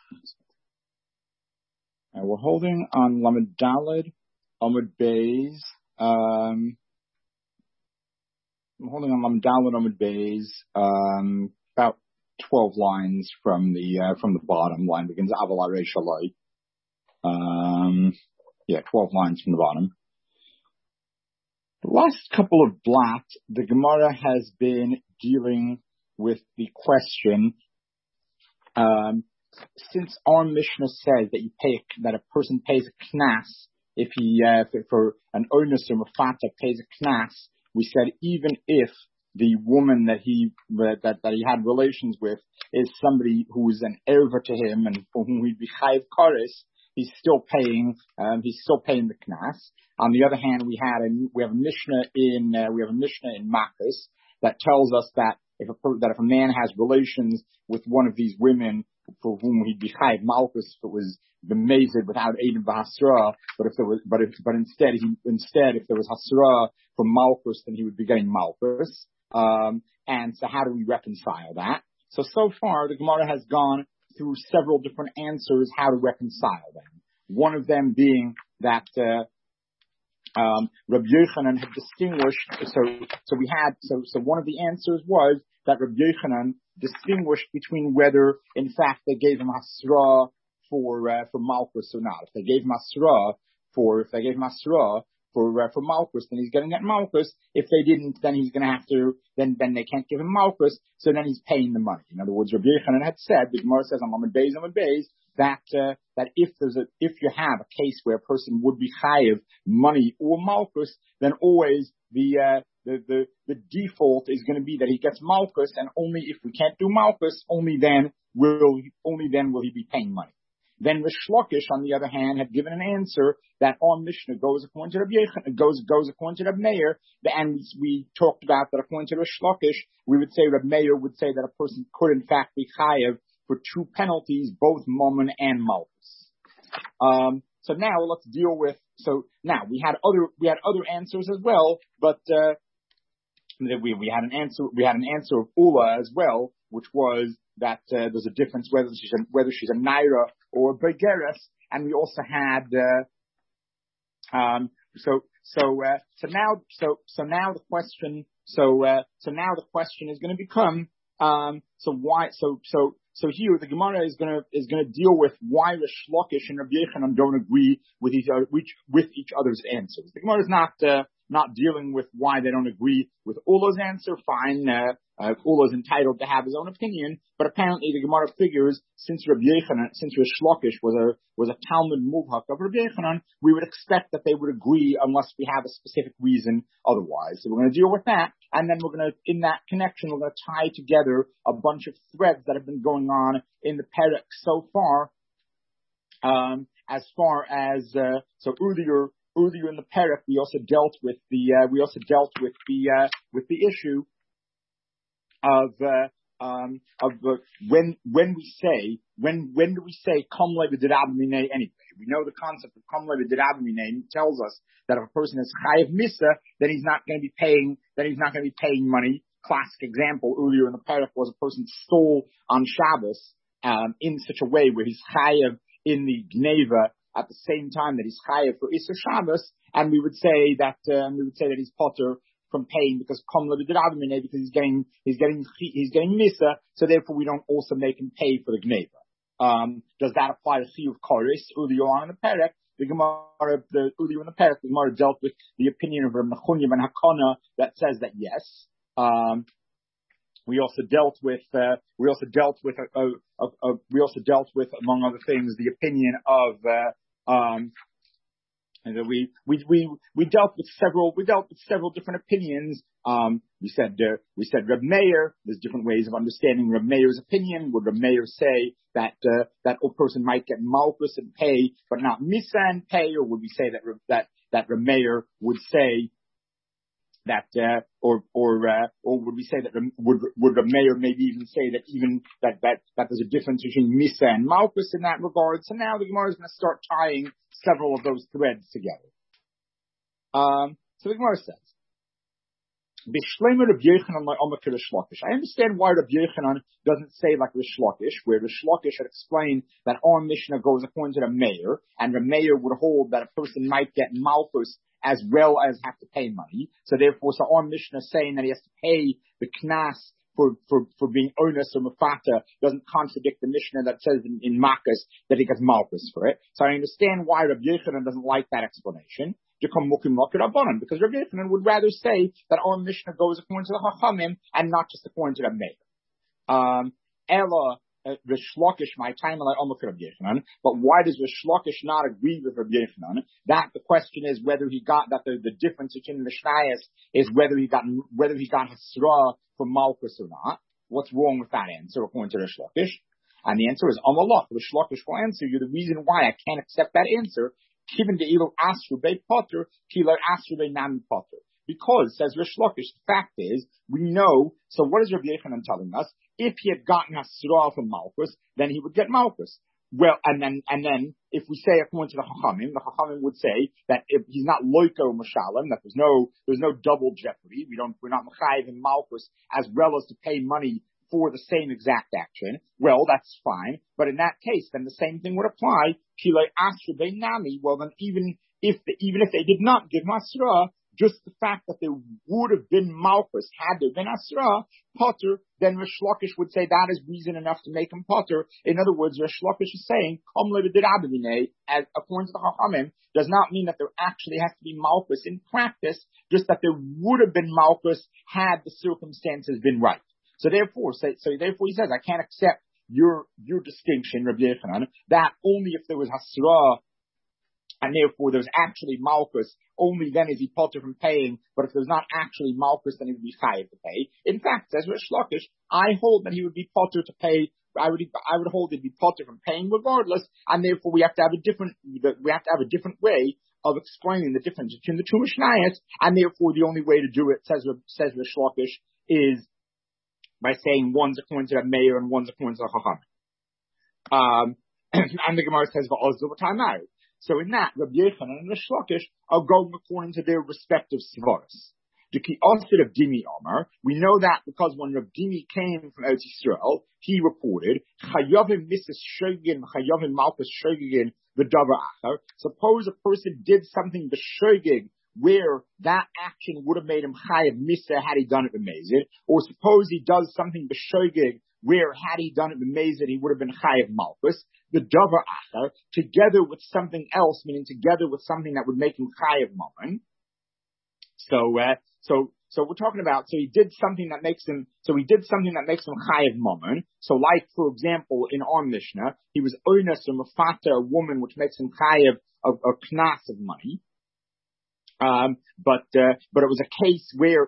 We're holding on Lamed Daled Amud Beis. I'm holding on Lamed Daled Amud Beis. About 12 lines from the bottom. Line begins Aval Arei Shalai. 12 lines from the bottom. The last couple of blocks, the Gemara has been dealing with the question. Since our Mishnah says that a person pays a knas if he for an onus or mafata pays a knas, we said even if the woman that he had relations with is somebody who is an erva to him and for whom he'd be chayiv kares, he's still paying the knas. On the other hand, we have a Mishnah in Makos that tells us that if a man has relations with one of these women for whom he'd be chayiv malchus if it was b'mezid without edim v'hasra, but instead if there was hasra from malchus, then he would be getting malchus. And so how do we reconcile that? So far the Gemara has gone through several different answers how to reconcile them. One of them being that Rabbi Yochanan had distinguished. So one of the answers was that Rabbi Yochanan distinguished between whether, in fact, they gave him hasra for malchus or not. If they gave him hasra for malchus, then he's getting that malchus. If they didn't, then he's going to have to. Then they can't give him malchus. So then he's paying the money. In other words, Rabbi Yochanan had said, the Gemara says on Amud Beis, that if you have a case where a person would be chayiv money or malchus, then always the default is going to be that he gets malchus, and only if we can't do malchus, only then will he be paying money. Then Rish Lakish, on the other hand, had given an answer that our Mishnah goes according to Rabbi Yochanan, goes according to Rabbi Meir, and we talked about that according to Rish Lakish, we would say Rabbi Meir would say that a person could in fact be chayiv for two penalties, both mammon and malchus. So now let's deal with. So now we had other answers as well, but we had an answer of Ula as well, which was that there's a difference whether she's a naira or a begeres, and we also had now the question is going to become So here the Gemara is going to deal with why Rish Lakish and Rabbi Yochanan don't agree with each other's answers. The Gemara is not dealing with why they don't agree with Ula's answer. Fine, Ula's entitled to have his own opinion, but apparently the Gemara figures since Rish Lakish was a Talmud Mubhak of Rabbi Yochanan, we would expect that they would agree unless we have a specific reason otherwise. So we're going to deal with that, and then in that connection, we're going to tie together a bunch of threads that have been going on in the Perek so far. Earlier in the Perek, we also dealt with the issue of when do we say Kom Le B'Dirab Minei anyway? We know the concept of Kom Le B'Dirab Minei tells us that if a person is Chayiv Misa, then he's not going to be paying money. Classic example earlier in the Perek was a person stole on Shabbos in such a way where he's Chayiv in the Gneva at the same time that he's chayav for Isser Shabbos, and we would say that he's potter from paying because because he's getting misa, so therefore we don't also make him pay for the gneva. Does that apply to chiyuv kares? Earlier on in the Perek, the Gemara dealt with the opinion of Rav Nechunya ben Hakana that says that yes. We also dealt with among other things the opinion of we dealt with several different opinions. We said Reb Meir. There's different ways of understanding Reb Meir's opinion. Would Reb Meir say that a person might get malchus and pay, but not misa and pay, or would we say that Reb Meir would say that, or would we say that would Reb Meir maybe even say that there's a difference between misa and malchus in that regard? So now the Gemara is going to start tying several of those threads together. So the Gemara says, Bishleima Rabbi Yochanan la'omak Rish Lakish. I understand why Rabbi Yochanan doesn't say like Rish Lakish, where Rish Lakish had explained that our Mishnah goes according to the mayor, and the mayor would hold that a person might get malchus as well as have to pay money. So therefore, our Mishnah saying that he has to pay the knas for being onus or mafata doesn't contradict the Mishnah that says in Makkas that he gets malchus for it. So I understand why Rabbi Yochanan doesn't like that explanation. Because Rabbi Yochanan would rather say that our Mishnah goes according to the Chachamim and not just according to the Meir. Ella Rish Lakish, my time like Omer Rabbi Yochanan. But why does Rish Lakish not agree with Rabbi Yochanan? That the question is whether he got that the difference between the Mishnayos is whether he got Hasra from Malchus or not. What's wrong with that answer according to Rish Lakish? And the answer is Amalach. Rish Lakish will answer you the reason why I can't accept that answer. Because, says Rish Lakish, the fact is, we know, so what is Rabbi Yochanan telling us? If he had gotten Hasra from Malchus, then he would get Malchus. Well, and then, if we say according to the Chachamim would say that if he's not loiko mashalim, that there's no double jeopardy. We're not mechayiv in Malchus as well as to pay money for the same exact action. Well, that's fine. But in that case, then the same thing would apply. Well, then even if they did not give Masra, just the fact that there would have been Malchus had there been Asra, Potter, then Rish Lakish would say that is reason enough to make him Potter. In other words, Rish Lakish is saying, as according to the Chachamim, does not mean that there actually has to be Malchus in practice, just that there would have been Malchus had the circumstances been right. So therefore he says, I can't accept your distinction, Rabbi Yochanan, that only if there was Hasra, and therefore there's actually Malchus, only then is he potter from paying, but if there's not actually Malchus, then he would be chayav to pay. In fact, says Rish Lakish, I hold that he would be potter to pay, I would hold he'd be potter from paying regardless, and therefore we have to have a different way of explaining the difference between the two Mishnayos, and therefore the only way to do it, says Rish Lakish, is by saying one's according to the mayor and one's according to the Chacham. And the Gemara says, so in that, Rabbi Yochanan and Rish Lakish are going according to their respective svaras. The Ki'asid of Dimi Amar, we know that because when Rabbi Dimi came from Eretz Yisrael, he reported, Chayavim Mrs. Shogin, Chayavim Malchus Shogin, the Davar Achar. Suppose a person did something b'shogig, where that action would have made him chayav misa had he done it b'mezid, or suppose he does something b'shogig, where had he done it b'mezid, he would have been chayav malchus. The davar achar, together with something else, meaning together with something that would make him chayav mammon. So we're talking about, so he did something that makes him chayav mammon. So like, for example, in our Mishnah, he was oinus or mafata, a woman, which makes him chayav a knas of money. But it was a case where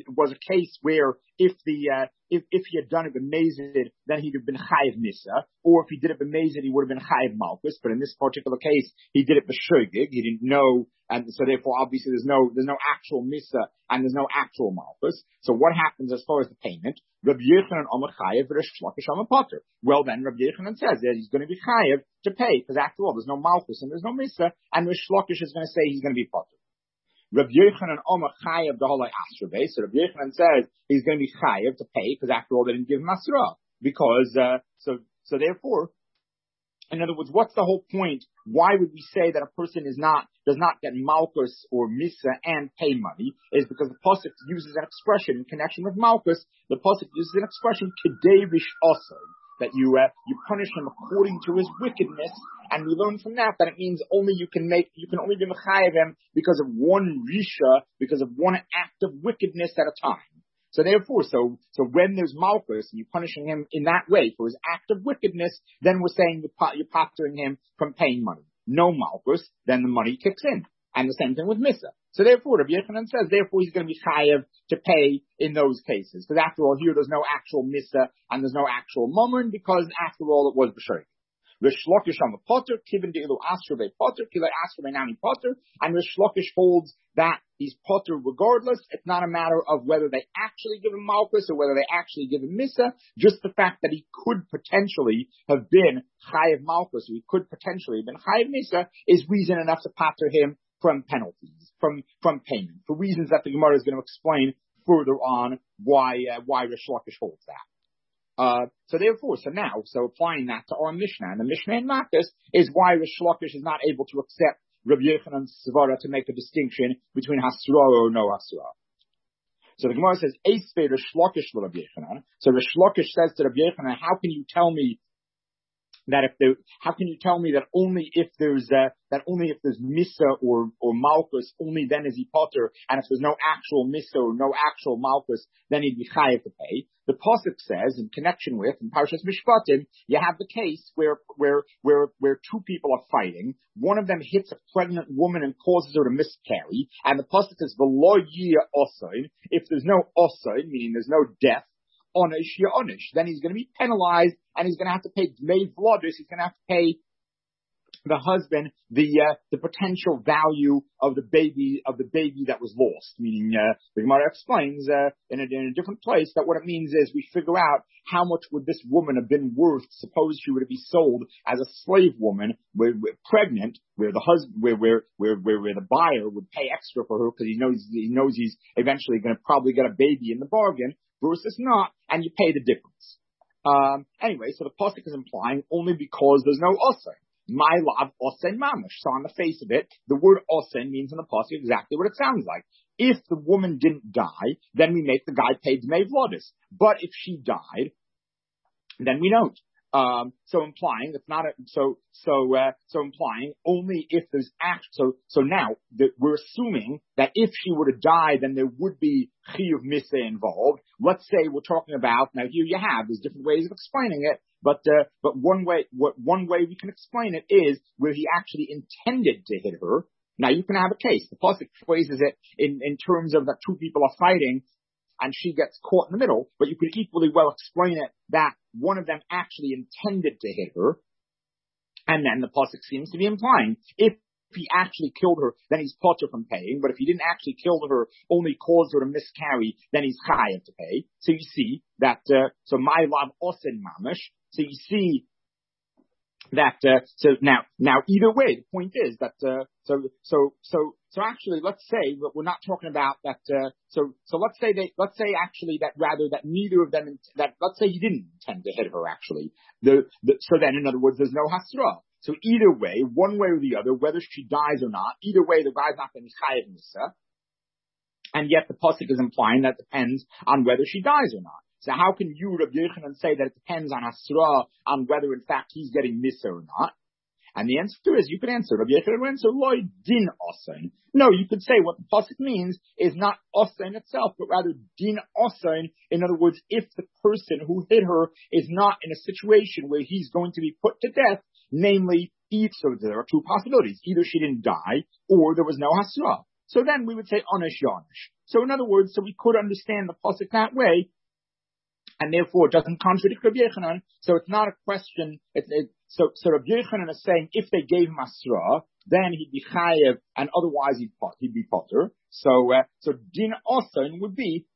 if he had done it b'mezid, then he'd have been chayiv misa, or if he did it b'mezid, he would have been chayiv malchus. But in this particular case, he did it b'shogig. He didn't know, and so therefore, obviously, there's no actual misa and there's no actual malchus. So what happens as far as the payment? Rabbi Yochanan Omer chayiv, Rish Lakish Omer potter. Well, then Rabbi Yochanan says that he's going to be chayiv to pay, because after all, there's no malchus and there's no misa, and Rish Lakish is going to say he's going to be potter. Rabbi Yochanan Omer chayav the whole Asra base. So Rabbi Yochanan says he's going to be chayav to pay, because after all, they didn't give him Asra. Because so therefore, in other words, what's the whole point? Why would we say that a person does not get malchus or misa and pay money? Is because the pasuk uses an expression in connection with malchus. The pasuk uses an expression kedei rish also, that you punish him according to his wickedness, and we learn from that it means you can only be mechayev him because of one risha, because of one act of wickedness at a time. So therefore, so when there's malchus and you're punishing him in that way for his act of wickedness, then we're saying you're pottering him from paying money. No malchus, then the money kicks in. And the same thing with misa. So therefore, Rabbi Yochanan says, therefore he's going to be chayav to pay in those cases. Because after all, here there's no actual misa and there's no actual mammon, because after all it was b'shogig. Rish Lakish on the potter, kivin de'ilu asra be potter, kila asra be nami potter, and Rish Lakish holds that he's potter regardless. It's not a matter of whether they actually give him malchus or whether they actually give him misa. Just the fact that he could potentially have been chayav malchus, or he could potentially have been chayav misa, is reason enough to potter him from penalties, from payment, for reasons that the Gemara is going to explain further on why Rish Lakish holds that. So applying that to our Mishnah, and the Mishnah in Makos is why Rish Lakish is not able to accept Rabbi Yochanan's Svara to make a distinction between Hasra or no Hasra. So the Gemara says, Eisvei Rish Lakish Rabbi Yochanan. So Rish Lakish says to Rabbi Yochanan, how can you tell me that only if there's Misa or Malchus, only then is he potter, and if there's no actual Misa or no actual Malchus, then he'd be chayav to pay. The Pasuk says, in connection with, in Parshas Mishpatim, you have the case where two people are fighting. One of them hits a pregnant woman and causes her to miscarry, and the Pasuk says, V'lo yiyeh osain. If there's no osain, meaning there's no death, onish yonish, then he's going to be penalized, and he's going to have to pay dmei vladus. He's going to have to pay the husband the potential value of the baby that was lost. Meaning, the Gemara explains in a different place that what it means is we figure out how much would this woman have been worth. Suppose she were to be sold as a slave woman, pregnant, where the husband, where the buyer would pay extra for her because he knows he's eventually going to probably get a baby in the bargain, versus not, and you pay the difference. Anyway, so the pasuk is implying only because there's no osay. My love, osen mamash. So on the face of it, the word osen means in the pasuk exactly what it sounds like. If the woman didn't die, then we make the guy pay dmei vladus. But if she died, then we don't. So implying it's not so implying only if there's so now that we're assuming that if she were to die, then there would be chiyuv miseh involved. Let's say we're talking about, now here you have, there's different ways of explaining it, but one way we can explain it is where he actually intended to hit her. Now you can have a case. The pasuk phrases it in terms of that two people are fighting, and she gets caught in the middle, but you could equally well explain it that one of them actually intended to hit her, and then the pasuk seems to be implying if he actually killed her, then he's potter from paying, but if he didn't actually kill her, only caused her to miscarry, then he's chayav to pay. So you see that, so my love osen mamish, so you see that, so now either way, the point is that, so actually, let's say we're not talking about that. So let's say actually that rather that neither of them let's say he didn't intend to hit her actually. So then in other words, there's no hasra. So either way, one way or the other, whether she dies or not, either way the guy's not going to be chayav misa. And yet the pasuk is implying that depends on whether she dies or not. So how can you, Rabbi Yochanan, say that it depends on hasra on whether in fact he's getting misa or not? And the answer is, you could answer, Rabbi Yochanan would answer, loy din osain. No, you could say what the pasuk means is not osain itself, but rather din osain. In other words, if the person who hit her is not in a situation where he's going to be put to death, namely, so there are two possibilities. Either she didn't die, or there was no hasra. So then we would say onish yonish. So in other words, so we could understand the pasuk that way, and therefore it doesn't contradict Rabbi Yochanan. So it's not a question. So Rabbi Yochanan is saying if they gave him asra, then he'd be chayev, and otherwise he'd be potter. So din osan would be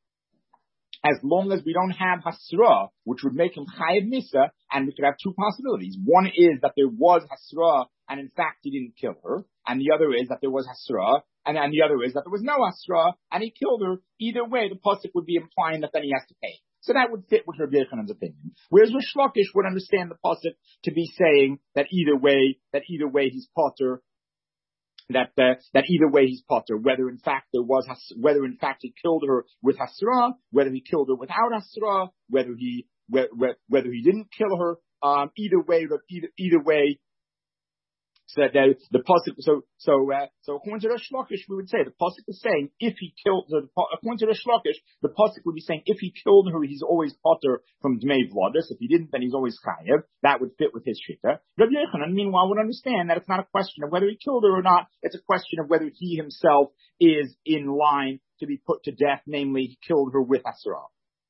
as long as we don't have hasra, which would make him chayev misa, and we could have two possibilities. One is that there was hasra, and in fact he didn't kill her, and the other is that there was hasra, and the other is that there was no hasra, and he killed her. Either way, the pasuk would be implying that then he has to pay. So that would fit with Rabbi Yochanan's opinion. Whereas Rish Lakish would understand the pasuk to be saying that either way he's potter, that either way he's potter, whether in fact he killed her with hasra, whether he killed her without hasra, whether he didn't kill her, either way. So that the pasuk, so according to Rish Lakish, we would say the pasuk is saying if he killed according to Rish Lakish, the pasuk would be saying if he killed her, he's always potter from dmei vladus. If he didn't, then he's always chayev. That would fit with his shita. Rabbi Yochanan, meanwhile, would understand that it's not a question of whether he killed her or not. It's a question of whether he himself is in line to be put to death. Namely, he killed her with asra.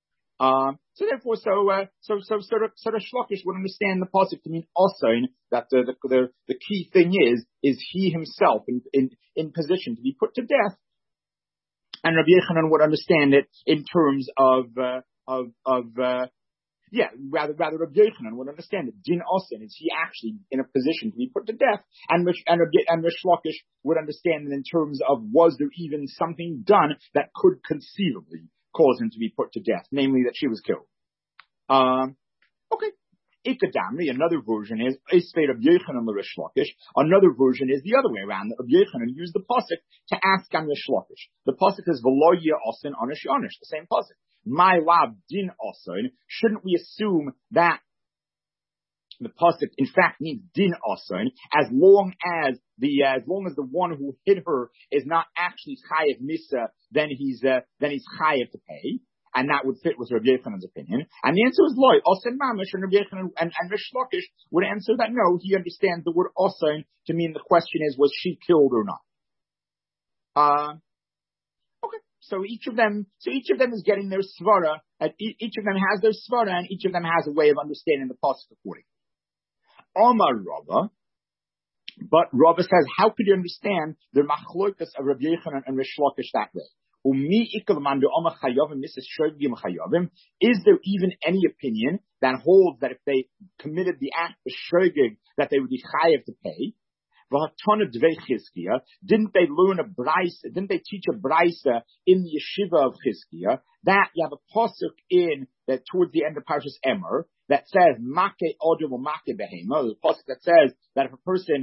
So therefore, so Rish Lakish would understand the pasuk to mean also that the key thing is he himself in position to be put to death, and Rabbi Yochanan would understand it in terms of rather Rabbi Yochanan would understand it. Din osen is he actually in a position to be put to death, and Rish Lakish would understand it in terms of was there even something done that could conceivably caused him to be put to death, namely that she was killed. Okay. Ikadamri, another version is Isfei Rabbi Yochanan l'Rish Lakish. Another version is the other way around. Rabbi Yochanan used the pasuk to ask on Rish Lakish. The pasuk is V'lo yeh asin onish yonish, the same pasuk. My lab din asin. Shouldn't we assume that the pasuk in fact means din asin, as long as the one who hit her is not actually chayev misa, then he's chayev to pay. And that would fit with Rabbi Yochanan's opinion. And the answer is loy. Osen mamish, and Rabbi Yochanan and Rish Lakish would answer that no, he understands the word osen to mean the question is, was she killed or not? Okay. So each of them is getting their svara. Each of them has their svara, and each of them has a way of understanding the pasuk accordingly. Omar Rava, but Rava says, how could you understand the machlokas of Rabbi Yochanan and Rish Lakish that way? Is there even any opinion that holds that if they committed the act of shogeg, that they would be chayev to pay? Didn't they learn a brisa? Didn't they teach a brisa in the yeshiva of Chizkiah that you have a pasuk in that towards the end of Parshas Emor that says make odom or make behema? There's a pasuk that says that if a person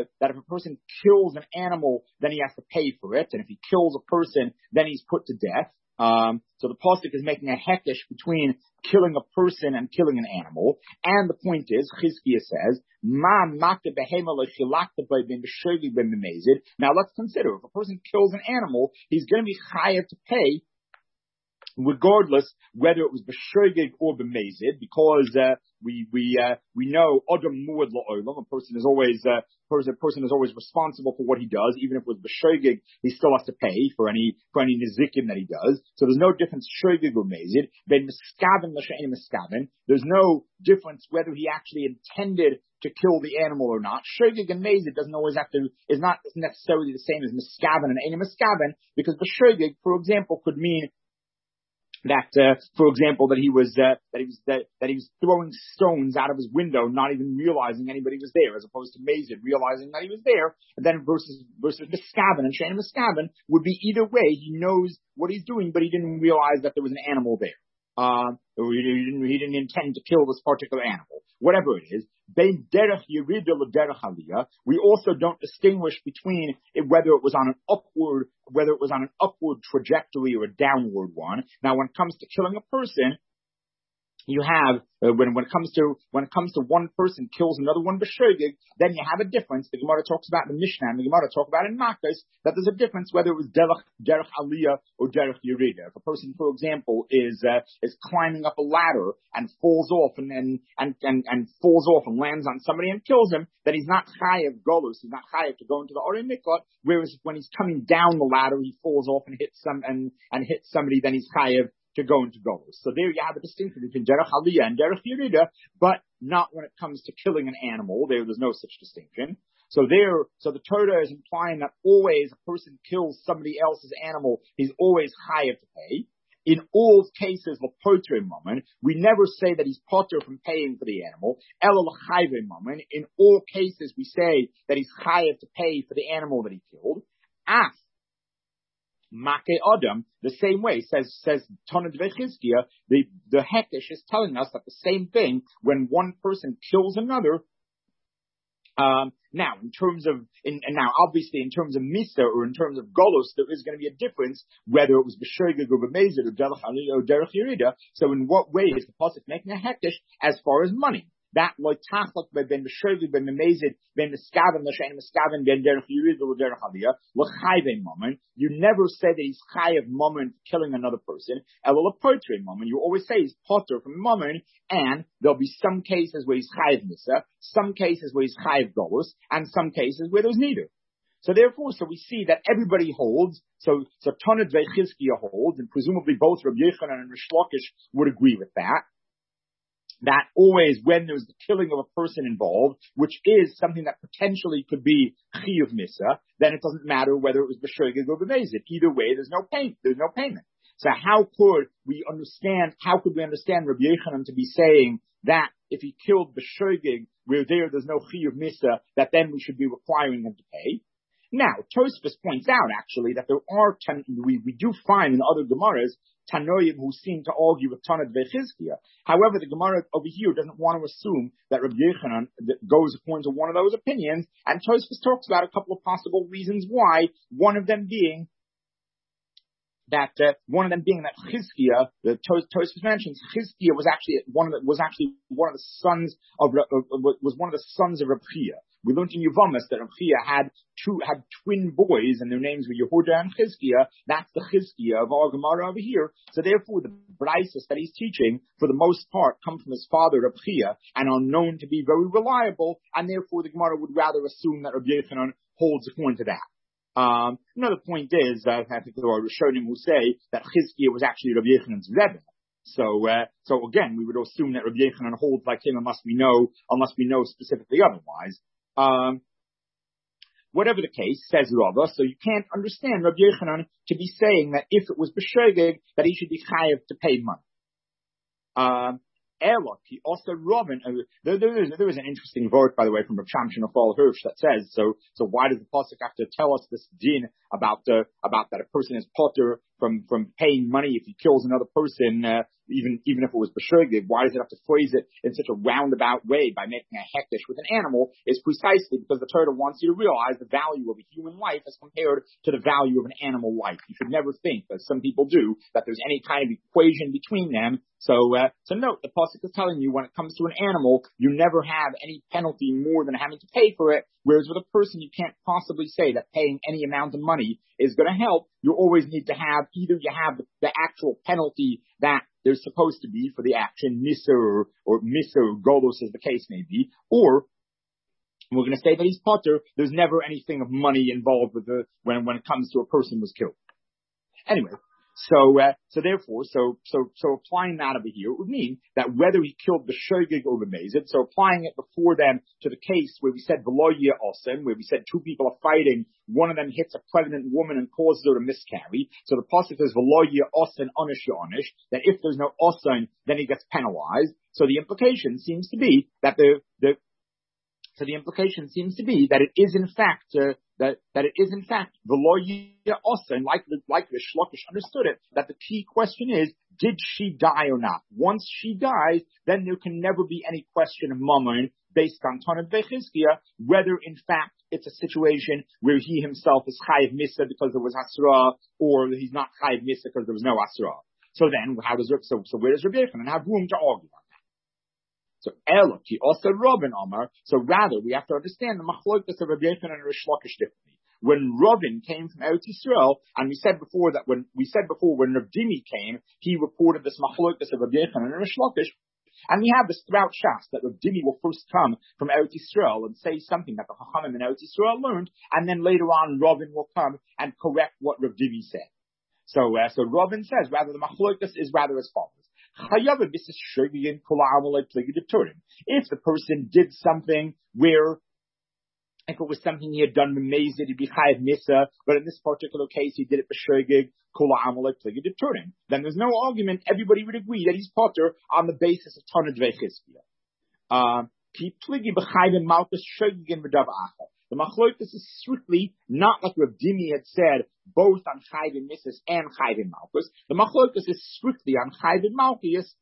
kills an animal, then he has to pay for it, and if he kills a person, then he's put to death. So the pasuk is making a hekesh between killing a person and killing an animal. And the point is, Chizkiah says, Ma makta behema lechilakta ben b'shogeg ben b'mezid. Now let's consider, if a person kills an animal, he's going to be chayav to pay, regardless whether it was b'shogeg or b'mezid, because we know Adam muad la'olam. A person is always responsible for what he does, even if it was b'shogeg, he still has to pay for any nizikim that he does. So there's no difference shogeg or mezid. Ben miskaven l'she'en miskaven. There's no difference whether he actually intended to kill the animal or not. Shogeg and mezid is not necessarily the same as miskaven and ein miskaven, because b'shogeg, for example, could mean that, that he was throwing stones out of his window, not even realizing anybody was there, as opposed to Mazid realizing that he was there. And then versus Miskaven and Shana Miskaven would be either way. He knows what he's doing, but he didn't realize that there was an animal there. Or he didn't intend to kill this particular animal. Whatever it is, bein derech yerida l'derech aliyah. We also don't distinguish between whether it was on an upward trajectory or a downward one. Now, when it comes to killing a person, you have when it comes to one person kills another one b'shogeg, then you have a difference. The Gemara talks about in the Mishnah, and the Gemara talks about in Makos, that there's a difference whether it was derech aliyah or derech yerida. If a person, for example, is climbing up a ladder and falls off and falls off and lands on somebody and kills him, then he's not chayav golus. He's not chayav to go into the Orei Miklat. Whereas when he's coming down the ladder, he falls off and hits somebody, then he's chayav to go into Golus. So there you have a distinction between Derech Aliyah and Derech Yerida, but not when it comes to killing an animal. There's no such distinction. So the Torah is implying that always a person kills somebody else's animal, he's always chayav to pay. In all cases, l'potre moment, we never say that he's potter from paying for the animal. Ela l'chayve moment. In all cases, we say that he's chayav to pay for the animal that he killed. Make Adam, the same way, says Tana Dvei Chizkiah, the Hekesh is telling us that the same thing when one person kills another. Now, obviously, in terms of Misa or in terms of Golos, there is going to be a difference whether it was B'shogeg or B'mezid or Derech Aliyah or Derech Yerida. So, in what way is the pasuk making a Hekesh as far as money? That loy tachlok ben b'shogeg ben b'mezid ben miskaven l'shein miskaven ben derech yerida l'derech aliyah l'chayve moment. You never say that he's chayav moment killing another person. Elo l'potre moment. You always say he's potter from moment, and there'll be some cases where he's chayav misa, some cases where he's chayav golus, and some cases where there's neither. So therefore, we see that everybody holds. So Tana Dvei Chizkiah holds, and presumably both Rabbi Yochanan and Rish Lakish would agree with that. That always, when there's the killing of a person involved, which is something that potentially could be chiyuv misa, then it doesn't matter whether it was b'shogeg or b'mezid. Either way, there's no payment. So how could we understand Rabbi Yochanan to be saying that if he killed b'shogeg, where there's no chiyuv misa, that then we should be requiring him to pay? Now, Tosfos points out actually that there are we do find in other Gemaras Tanoim who seem to argue with Tanat Vechizkiah. However, the Gemara over here doesn't want to assume that Rabbi Yochanan goes according to one of those opinions, and Tosfos talks about a couple of possible reasons why. One of them being that Chizkiah, the Tosfos mentions Chizkiah was actually one of the sons of Reb Chia. We learned in Yevamis that Reb Chia had twin boys, and their names were Yehuda and Chizkiah. That's the Chizkiah of our Gemara over here. So therefore, the Braisos that he's teaching, for the most part, come from his father Reb Chia and are known to be very reliable. And therefore, the Gemara would rather assume that Rabbi Yochanan holds according to that. Another point is, I think there are Rishonim who say that Chizkiah was actually Rabbi Yochanan's Rebbe. So again, we would assume that Rabbi Yochanan holds like him unless we know specifically otherwise. Whatever the case, says Rava, so you can't understand Rabbi Yochanan to be saying that if it was b'shogeg, that he should be chayav to pay money. He also Robin. There is an interesting word, by the way, from Rav Shamshon of Fall Hirsch that says, so why does the pasuk have to tell us this din about that a person is potter from paying money if he kills another person, even if it was b'shogeg? Why does it have to phrase it in such a roundabout way by making a hektish with an animal? Is precisely because the Torah wants you to realize the value of a human life as compared to the value of an animal life. You should never think, as some people do, that there's any kind of equation between them. So note, the pasuk is telling you when it comes to an animal, you never have any penalty more than having to pay for it. Whereas with a person, you can't possibly say that paying any amount of money is going to help. You always need to have, either you have the actual penalty that there's supposed to be for the action, miser or golos as the case may be, or we're going to say that he's potter. There's never anything of money involved with when it comes to a person was killed. Anyway. So therefore, applying that over here would mean that whether he killed the shogeg or the mazid, so applying it before then to the case where we said veloyia osen, where we said two people are fighting, one of them hits a pregnant woman and causes her to miscarry. So the pasuk says veloyia osen onish yonish, that if there's no osen, then he gets penalized. So the implication seems to be that it is in fact the loyia osen, like the Shlokish understood it, that the key question is, did she die or not? Once she dies, then there can never be any question of mammon based on Tanat Vechizkiah, whether in fact it's a situation where he himself is chayiv misa because there was asra, or he's not chayiv misa because there was no asra. So then, where does Rabbi Yochanan have room to argue? So Eloki also Robin Amar. So rather, we have to understand the machlokas of Rabbi Yochanan and Rish Lakish differently. When Robin came from Eretz Yisrael, and we said before when Rav Dimi came, he reported this machlokas of Rabbi Yochanan and Rish Lakish. And we have this throughout Shas, that Rav Dimi will first come from Eretz Yisrael and say something that the Chachamim in Eretz Yisrael learned, and then later on Robin will come and correct what Rav Dimi said. So Robin says, rather the machlokas is rather as follows. If the person did something where, if it was something he had done b'mezid, he'd be chayav misa, but in this particular case he did it b'shogeg, then there's no argument. Everybody would agree that he's potter on the basis of Tanat Vechizkiah. The machlokas is strictly not like Rav Dimi had said, both on chayvim misas and chayvim malchus. The machlokas is strictly on chayvim malchus,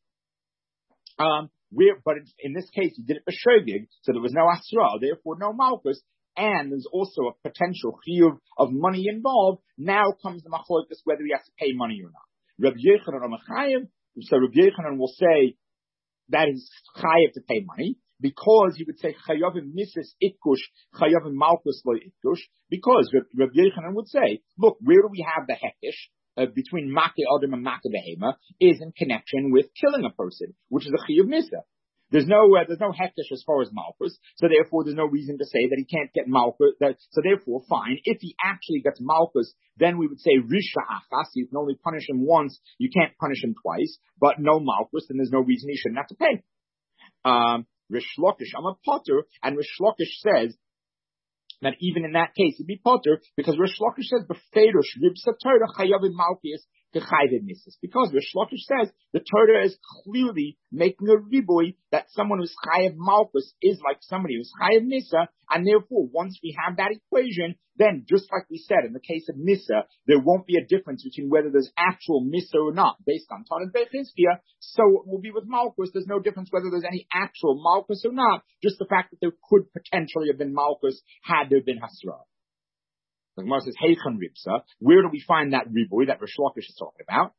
but in this case he did it b'shogeg, so there was no asra, therefore no malchus, and there's also a potential chiyuv of money involved. Now comes the machlokas whether he has to pay money or not. Rabbi Yochanan will say that he's chayav to pay money, because he would say chayavim mises itkush, chayavim malchus lo itkush, because Rabbi Yochanan would say, look, where do we have the hekesh between makeh adam and makeh behema is in connection with killing a person, which is a chayav misa. There's no hekesh as far as malchus, so therefore there's no reason to say that he can't get malchus. So therefore, fine. If he actually gets malchus, then we would say risha achas. You can only punish him once. You can't punish him twice. But no malchus, then there's no reason he shouldn't have to pay. Rish Lakish, I'm a potter, and Rish Lakish says that even in that case he'd be potter, because Rish Lakish says b'feirush rib satorah chayavim malchus Because Rish Lakish says the Torah is clearly making a ribui that someone who's chayav malchus is like somebody who's chayav nisa, and therefore once we have that equation, then just like we said in the case of nisa, there won't be a difference between whether there's actual nisa or not based on Tanit Bechizkiah. So it will be with malchus. There's no difference whether there's any actual malchus or not. Just the fact that there could potentially have been malchus had there been hasra. The Gemara says, Heichen Ribsa. Where do we find that ribui that Rish Lakish is talking about?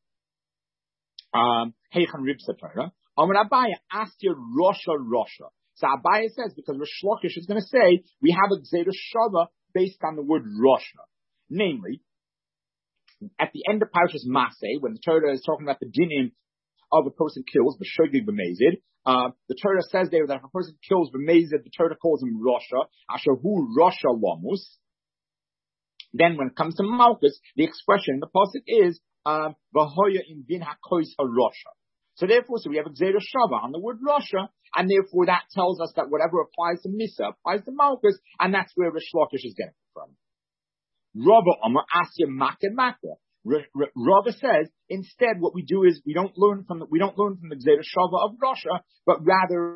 Heichen Ribsa Torah. Amar Abaya asked you Rosha. So Abaya says, because Rish Lakish is going to say, we have a Gzeira Shava based on the word Rosha. Namely, at the end of Parashas Maseh, when the Torah is talking about the dinim of a person kills, b'shogeg b'mezid, the Torah says there that if a person kills b'mezid, the Torah calls him Rosha, asher hu Rosha lamus. Then when it comes to Malchus, the expression, the pasuk is, V'hoya im din hakois ha-Rosha. So therefore, we have a Gzeira Shava on the word Rosha, and therefore that tells us that whatever applies to Misa applies to Malchus, and that's where Rish Lakish is getting it from. Rava Amar Asya Maka. Rava says, instead what we do is, we don't learn from the Gzeira Shava of Rosha, but rather,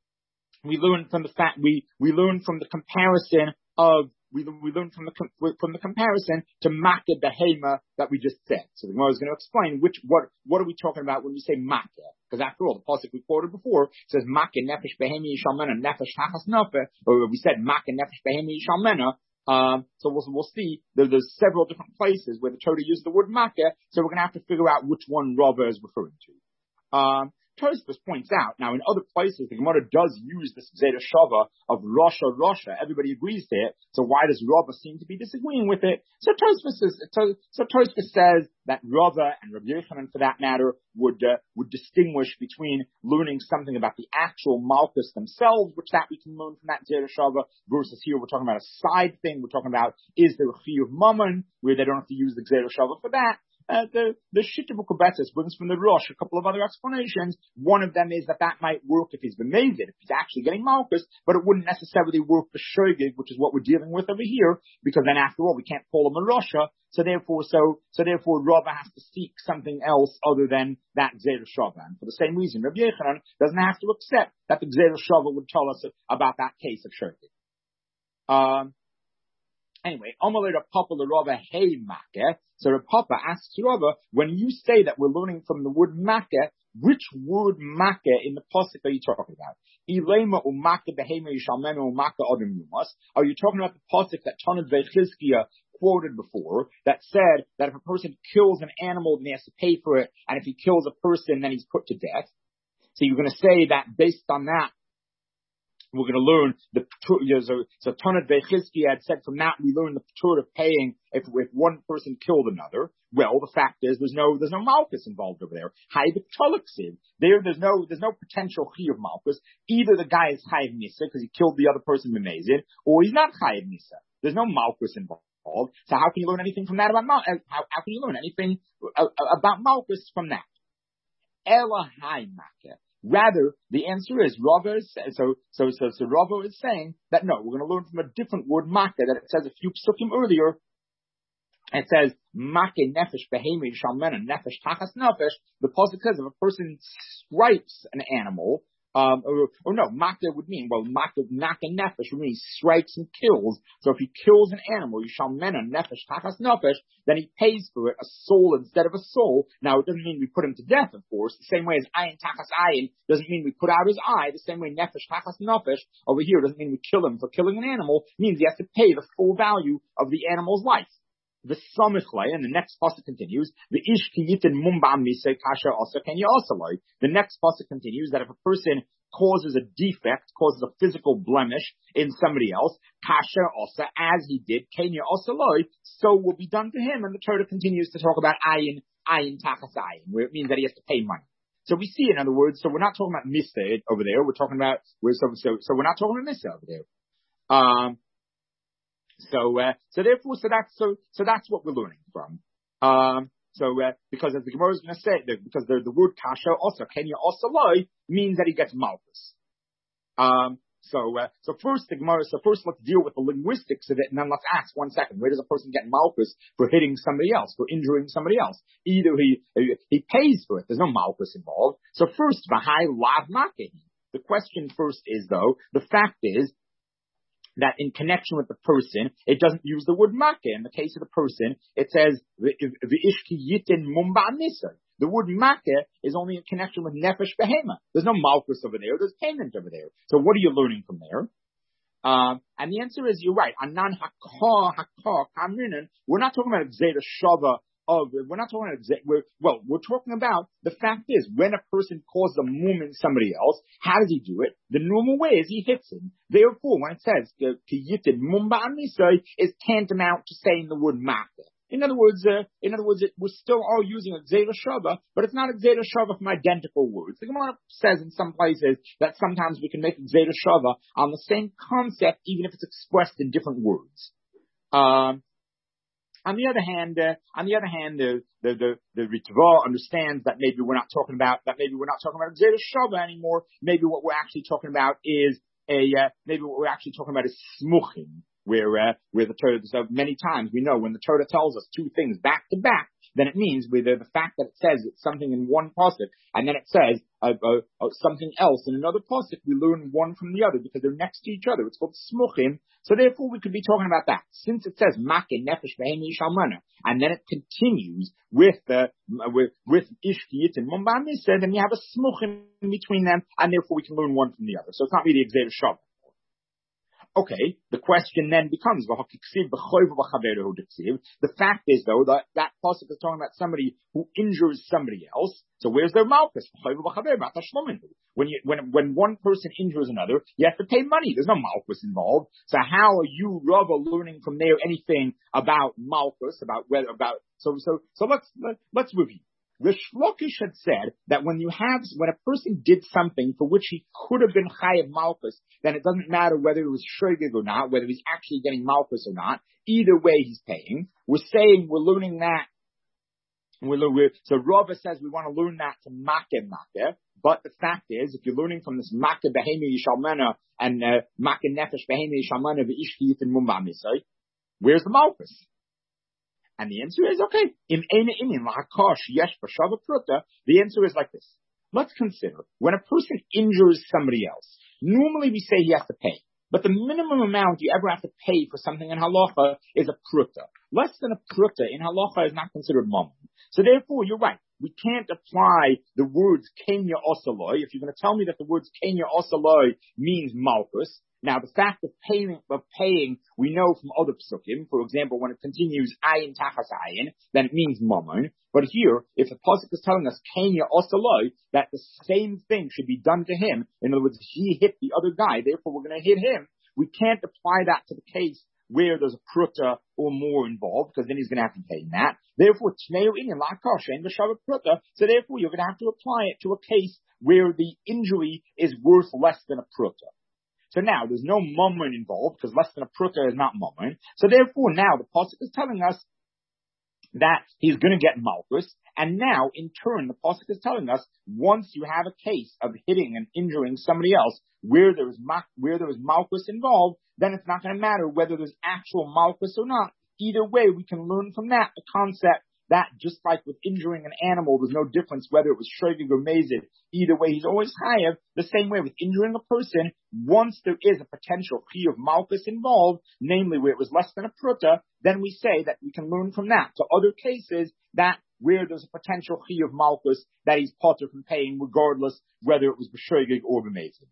we learn from the fact, we learn from the comparison of, we learn from the comparison to Makkah Behema that we just said. So the Gemara is going to explain what are we talking about when we say Makkah? Because after all, the pasuk we quoted before says Makkah Nefesh Behema Yishalmena Nefesh Tachas Nafeh, or we said Makkah Nefesh Behema Yishalmena. So we'll see there's several different places where the Torah uses the word Makkah, so we're going to have to figure out which one Rava is referring to. Tosfos points out, now in other places, the Gemara does use this Gzeira Shava of Rosha. Everybody agrees to it. So why does Rava seem to be disagreeing with it? So Tosfos says that Rava and Rabbi Yochanan, for that matter, would distinguish between learning something about the actual Malchus themselves, which that we can learn from that Gzeira Shava, versus here we're talking about a side thing. We're talking about, is there a Chiyuv Mammon, where they don't have to use the Gzeira Shava for that? The Shita Bukobetzis brings from the Rosh a couple of other explanations. One of them is that might work if he's been made if he's actually getting Malchus, but it wouldn't necessarily work for Shogeg, which is what we're dealing with over here, because then after all, we can't call him a Rosha, so therefore Rava has to seek something else other than that Gzeira Shava. And for the same reason, Rabbi Yochanan doesn't have to accept that the Gzeira Shava would tell us about that case of Shogeg. Anyway, Amalei Rav Papa l'Rava Hey Makkah. So Rav Papa asks Rava, when you say that we're learning from the word Makkah, which word Makkah in the pasuk are you talking about? Ilema u'Makkah behema yishalmenu u'Makkah adam yumas. Are you talking about the pasuk that Tanit Bechizkiah quoted before that said that if a person kills an animal, then he has to pay for it, and if he kills a person, then he's put to death? So you're going to say that based on that, we're going to learn so Tanit Bechizkiah had said from that we learn the Patur of paying if one person killed another. Well, the fact is there's no Malchus involved over there. There's no potential Chiyuv Malchus. Either the guy is Chayiv Nisa because he killed the other person B'mezid, or he's not Chayiv Nisa. There's no Malchus involved. So how can you learn anything from that about Malchus? How can you learn anything about Malchus from that? Elahai Makkah. Rather, the answer is Rava is Rava is saying that no, we're going to learn from a different word Makkah that it says a few psukim earlier. It says Makkah nefesh behemi shalmena nefesh tachas nefesh. The pasuk says if a person stripes an animal, Makkah would mean, Makkah nefesh would mean he strikes and kills. So if he kills an animal, yishalmena nefesh tachas nefesh, then he pays for it a soul instead of a soul. Now it doesn't mean we put him to death, of course. The same way as ayin tachas ayin doesn't mean we put out his eye. The same way nefesh tachas nefesh over here doesn't mean we kill him for killing an animal. It means he has to pay the full value of the animal's life. The samichlay, and the next pasuk continues, the ish kiyitin mumbam misay kasha also kenya asaloi. The next pasuk continues that if a person causes a defect, causes a physical blemish in somebody else, kasha also, as he did, kenya asaloi, so will be done to him. And the Torah continues to talk about ayin tachas ayin, where it means that he has to pay money. So we see, in other words, so we're not talking about misa over there. We're talking about we're not talking about misa over there. So that's what we're learning from. Because as the Gemara is going to say, because the word kasha also, kenya also loy, means that he gets malchus. So first let's deal with the linguistics of it, and then let's ask 1 second, where does a person get malchus for hitting somebody else, for injuring somebody else? Either he pays for it. There's no malchus involved. So first, v'hai lav makehi. The question first is, though, the fact is that in connection with the person, it doesn't use the word make. In the case of the person, it says v'ishki yitin mumba nisar. The word make is only in connection with nefesh behema. There's no malchus over there. There's payment over there. So what are you learning from there? And the answer is, you're right. Anan hakah kamrinan. We're not talking about zeta shava. We're not talking about, we're talking about the fact is, when a person causes a mum in somebody else, how does he do it? The normal way is he hits him. Therefore, when it says kiyitin mumba anisai, is tantamount to saying the word make. In other words, we're still all using a Gzeira Shava, but it's not a Gzeira Shava from identical words. The Gemara says in some places that sometimes we can make a Gzeira Shava on the same concept, even if it's expressed in different words. On the other hand, the Ritva understands that maybe we're not talking about a Gzeira Shava anymore. Maybe what we're actually talking about is smuchim. Where the Torah, so many times we know when the Torah tells us two things back to back, then it means with the fact that it says it's something in one pasuk, and then it says something else in another pasuk, we learn one from the other because they're next to each other. It's called smuchim. So therefore, we could be talking about that. Since it says make nefesh v'hein yishalmana, and then it continues with ishkiyit and mumbamis, then you have a smuchim between them, and therefore we can learn one from the other. So it's not really a gzeira shav. Okay, the question then becomes, the fact is, though, that pasuk is talking about somebody who injures somebody else. So where's their malchus? When one person injures another, you have to pay money. There's no malchus involved. So how are you, Rava, learning from there anything about malchus, so let's review. The Shlokish had said that when a person did something for which he could have been chayav malchus, then it doesn't matter whether it was shogeg or not, whether he's actually getting malchus or not. Either way, he's paying. We're learning that. So Rava says we want to learn that to make. But the fact is, if you're learning from this make behemi yishalmena and make nefesh behemi yishalmena v'ishkiyit and mumba misay, where's the malchus? And the answer is, okay, the answer is like this. Let's consider, when a person injures somebody else, normally we say he has to pay. But the minimum amount you ever have to pay for something in halacha is a pruta. Less than a pruta in halacha is not considered mammon. So therefore, you're right. We can't apply the words kenya osaloi. If you're going to tell me that the words kenya osaloi means malchus, now the fact of paying, we know from other psukim. For example, when it continues ayin tachas ayin, then it means mammon. But here, if the pasuk is telling us kenya osaloi, that the same thing should be done to him. In other words, he hit the other guy, therefore we're going to hit him. We can't apply that to the case where there's a pruta or more involved, because then he's going to have to pay that. Therefore, tneu inyan la'akasha and the shavat pruta. So therefore, you're going to have to apply it to a case where the injury is worth less than a pruta. So now there's no mammon involved because less than a pruta is not mammon. So therefore, now the pasuk is telling us that he's going to get malchus, and now in turn the pasuk is telling us once you have a case of hitting and injuring somebody else where there is malchus involved, then it's not going to matter whether there's actual malchus or not. Either way, we can learn from that the concept that just like with injuring an animal, there's no difference whether it was shogeg or mazid. Either way, he's always chayav. The same way with injuring a person, once there is a potential chi of malchus involved, namely where it was less than a pruta, then we say that we can learn from that to other cases that where there's a potential chi of malchus that he's potter from paying regardless whether it was b'shogeg or b'mazid.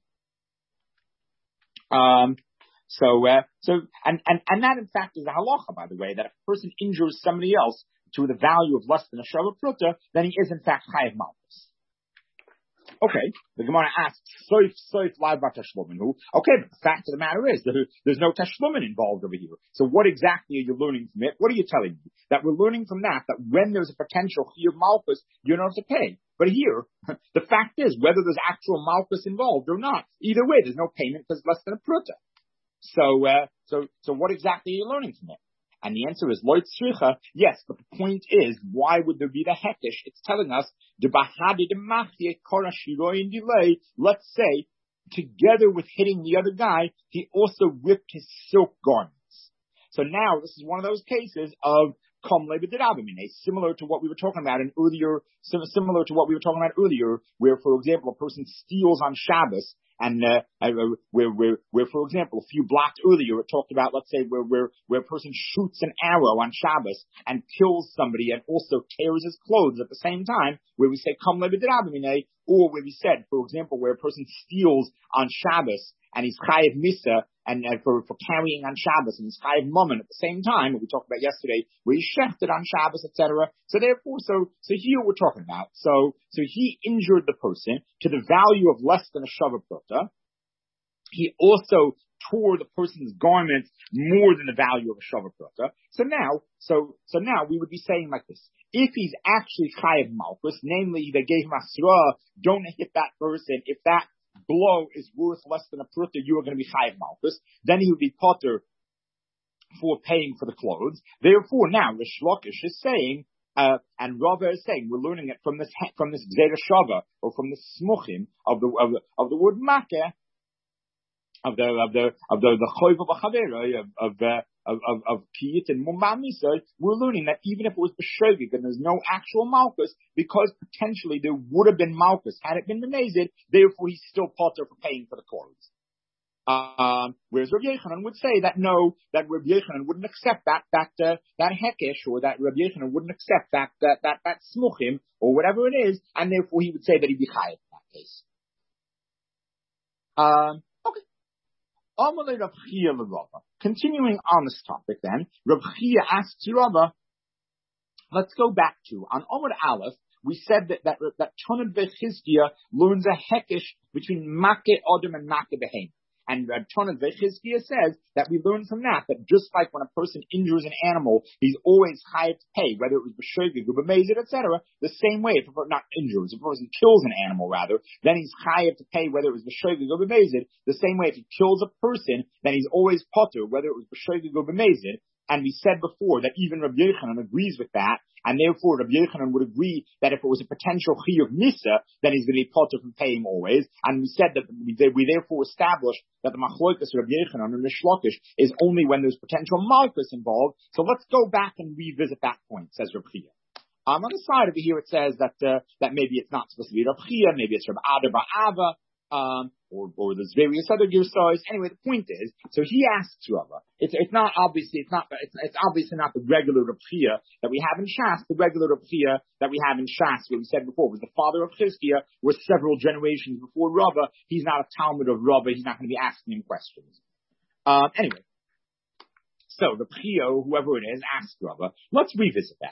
And that in fact is a halacha, by the way, that if a person injures somebody else to the value of less than a shava pruta, then he is in fact chayav malchus. Okay, the Gemara asks, soif live about tashlumin. Okay, but the fact of the matter is that there's no tashlumin involved over here. So what exactly are you learning from it? What are you telling me? That we're learning from that when there's a potential chayav malchus, you don't have to pay. But here, the fact is, whether there's actual malchus involved or not, either way, there's no payment because it's less than a pruta. So what exactly are you learning from it? And the answer is loit tzricha. Yes, but the point is, why would there be the hekesh? It's telling us the bahadi de machye kora shiroyin delay. Let's say together with hitting the other guy, he also ripped his silk garments. So now this is one of those cases of similar to what we were talking about earlier, where, for example, a person steals on Shabbos, and where, for example, a few blocks earlier it talked about, let's say, where a person shoots an arrow on Shabbos and kills somebody and also tears his clothes at the same time, where we say or where we said, for example, where a person steals on Shabbos and he's chayiv misa, and for carrying on Shabbos, and he's chayiv mammon at the same time, what we talked about yesterday, where he shechted on Shabbos, etc. So therefore, so here we're talking about, so he injured the person to the value of less than a shava prota. He also tore the person's garments more than the value of a shava prota. So now we would be saying like this: if he's actually chayiv malchus, namely they gave him asra, don't hit that person. If that blow is worth less than a pruta, you are going to be chayiv malchus. Then he would be potter for paying for the clothes. Therefore, now Rish Lakish is saying, and Rava is saying, we're learning it from this Gzeira Shava, or from the smuchim of the word makeh, of the choiv of a chavera, of kiyit and mumbamisa. We're learning that even if it was b'shogig and there's no actual malchus, because potentially there would have been malchus had it been b'mezid, therefore he's still potter for paying for the clothes. Whereas Rabbi Yochanan would say that no, that Rabbi Yochanan wouldn't accept that hekesh, or that Rabbi Yochanan wouldn't accept that smuchim, or whatever it is, and therefore he would say that he'd be chayav in that case. Okay. Continuing on this topic then, Rav Chia asks Rava, let's go back to, on Omar Aleph, we said that Tonad Vechizkiya learns a hekesh between Makeh Odom and Makeh Behem. And Tonad Vechizkiya says that we learn from that just like when a person injures an animal, he's always chayav to pay, whether it was b'shogeg or b'mezid, etc. The same way, if a person kills an animal rather, then he's chayav to pay whether it was b'shogeg or b'mezid. The same way, if he kills a person, then he's always potter, whether it was b'shogeg or b'mezid. And we said before that even Rabbi Yochanan agrees with that, and therefore Rabbi Yochanan would agree that if it was a potential chiyuv nisa, then he's going to be potter from paying always. And we said that we therefore established that the machlokas Rabbi Yochanan and Rish Lakish is only when there's potential malchus involved. So let's go back and revisit that point, says Rabbi Chia. On the side over here it says that maybe it's not supposed to be Rabbi Chia, maybe it's Rabbi Ada Ba'ava, or there's various other girsais. Anyway, the point is, so he asks Rava. It's obviously not the regular Rav Chia that we have in Shas. The regular Rav Chia that we have in Shas, what we said before, was the father of Chizkiya, was several generations before Rava. He's not a Talmud of Rava. He's not going to be asking him questions. Anyway, so the Chia, whoever it is, asks Rava. Let's revisit that.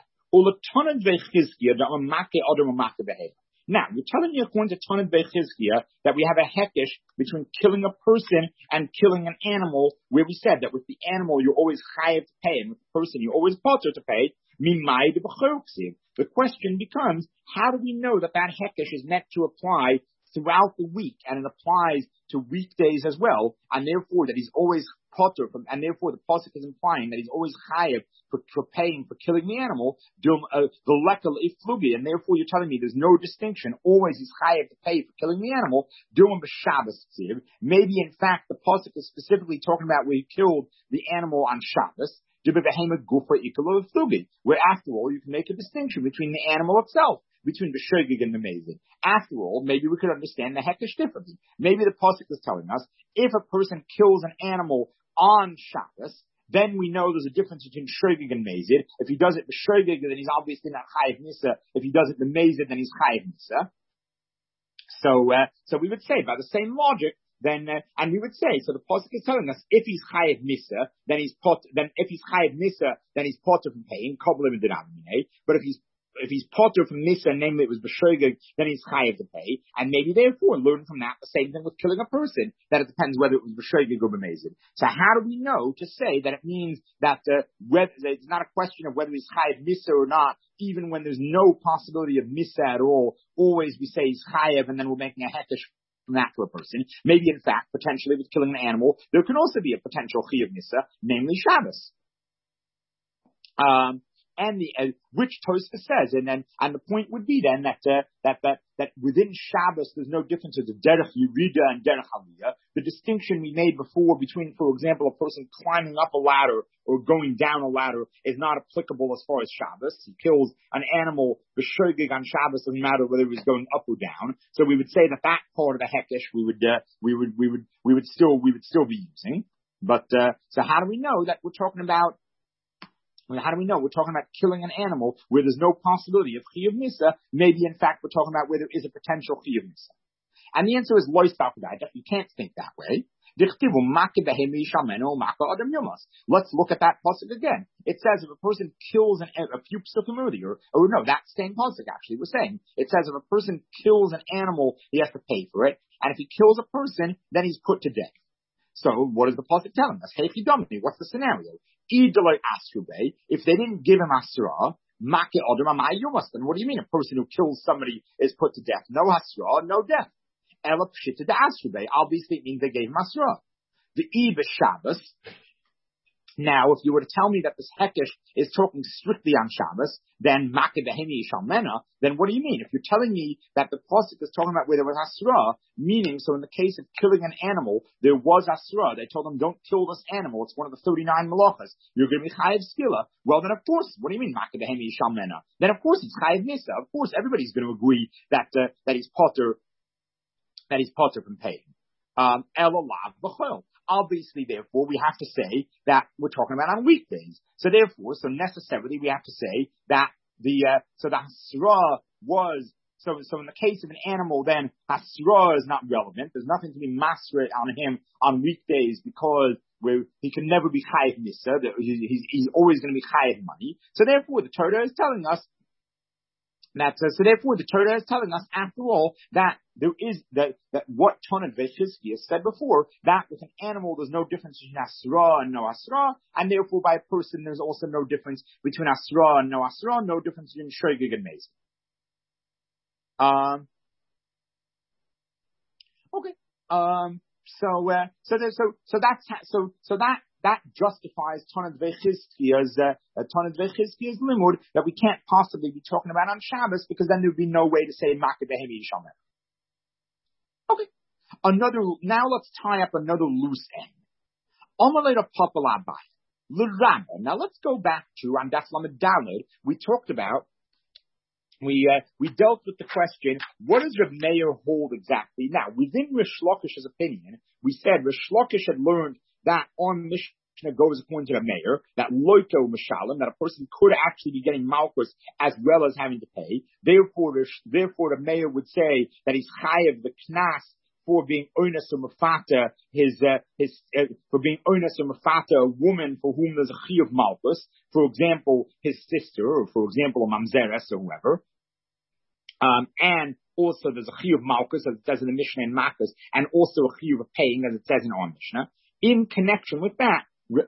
Now, you're telling me according to Tonad Bechizkiya that we have a hekesh between killing a person and killing an animal, where we said that with the animal you're always chayav to pay, and with the person you're always potter to pay. The question becomes, how do we know that hekesh is meant to apply throughout the week, and it applies to weekdays as well, and therefore that he's always potter from, and therefore the pasuk is implying that he's always chayav for paying for killing the animal, the lekel iflugi, and therefore you're telling me there's no distinction, always he's chayav to pay for killing the animal, doing b'Shabbos tzir. Maybe in fact the pasuk is specifically talking about where he killed the animal on Shabbos, where after all you can make a distinction between the animal itself, between the shogig and the mezid. After all, maybe we could understand the hekesh differently. Maybe the pasuk is telling us if a person kills an animal on Shabbos, then we know there's a difference between shogig and mezid. If he does it b'shogig, then he's obviously not chayiv nisa. If he does it b'mezid, then he's chayiv nisa. So we would say by the same logic, then and we would say, so the pasuk is telling us if he's chayiv nisa, then he's potter from paying koblim and. But if he's potter from nisa, namely it was b'shogeg, then he's chayiv to pay, and maybe therefore learn from that the same thing with killing a person, that it depends whether it was b'shogeg or b'mezid. So how do we know to say that it means that whether it's not a question of whether he's chayiv nisa or not, even when there's no possibility of nisa at all? Always we say he's chayiv, and then we're making a hekesh from that to a person. Maybe in fact, potentially with killing an animal, there can also be a potential chiyuv nisa, namely Shabbos. and which Tosfos says, and the point would be then that within Shabbos there's no difference of the derech Yerida and derech Aliyah. The distinction we made before between, for example, a person climbing up a ladder or going down a ladder is not applicable as far as Shabbos. He kills an animal, the shogeg on Shabbos, doesn't matter whether he's going up or down. So we would say that part of the hekesh we would still be using. But so how do we know that we're talking about? How do we know? We're talking about killing an animal where there's no possibility of chiyuv misa. Maybe in fact we're talking about where there is a potential chiyuv misa. And the answer is lois talkudai. You can't think that way. Let's look at that pasuk again. It says if a person kills a few psukim earlier, or no, that same pasuk actually was saying, it says if a person kills an animal, he has to pay for it. And if he kills a person, then he's put to death. So what is the pasuk telling us? Hey, what's the scenario? If they didn't give him asra, then what do you mean a person who kills somebody is put to death? No asra, no death. Obviously it means they gave him asra. The Eve Shabbos. Now, if you were to tell me that this hekesh is talking strictly on Shabbos, then makevehemi shalmena, then what do you mean? If you're telling me that the pasuk is talking about where there was asra, meaning, so in the case of killing an animal, there was asra. They told him, don't kill this animal. It's one of the 39 malachas. You're going to be chayiv skila. Well, then of course, what do you mean makevehemi shalmena? Then of course it's chayiv nisa. Of course, everybody's going to agree that he's potter from paying. Elolav b'chol. Obviously, therefore, we have to say that we're talking about on weekdays. So necessarily, we have to say that the hasra was, so in the case of an animal, then hasra is not relevant. There's nothing to be masrid on him on weekdays because he can never be chayiv misa. He's always going to be chayiv money. So therefore, the Torah is telling us after all, that there is that what Tonat Vechizkiah said before, that with an animal there's no difference between asra and no asra, and therefore by a person there's also no difference between asra and no asra, no difference between shogeg and mezid. That justifies Tonat Vechizkiah's limud that we can't possibly be talking about on Shabbos because then there would be no way to say makevehemi shalmena. Okay. Now let's tie up another loose end. Now let's go back to on Daf Lamed Daled. We talked about, we dealt with the question, what does Reb Meir hold exactly? Now, within Rish Lakish's opinion, we said Rish Lakish had learned that on Mishnah goes according to the Meir, that loito mishalim, that a person could actually be getting malchus as well as having to pay. Therefore the Meir would say that he's chayav the knas for being onas or mafata for being onas or mafata a woman for whom there's a chi of malchus, for example, his sister, or for example, a mamzeres or whoever. And also there's a chi of malchus, as it says in the Mishnah in Makos, and also a chi of paying, as it says in our Mishnah. In connection with that,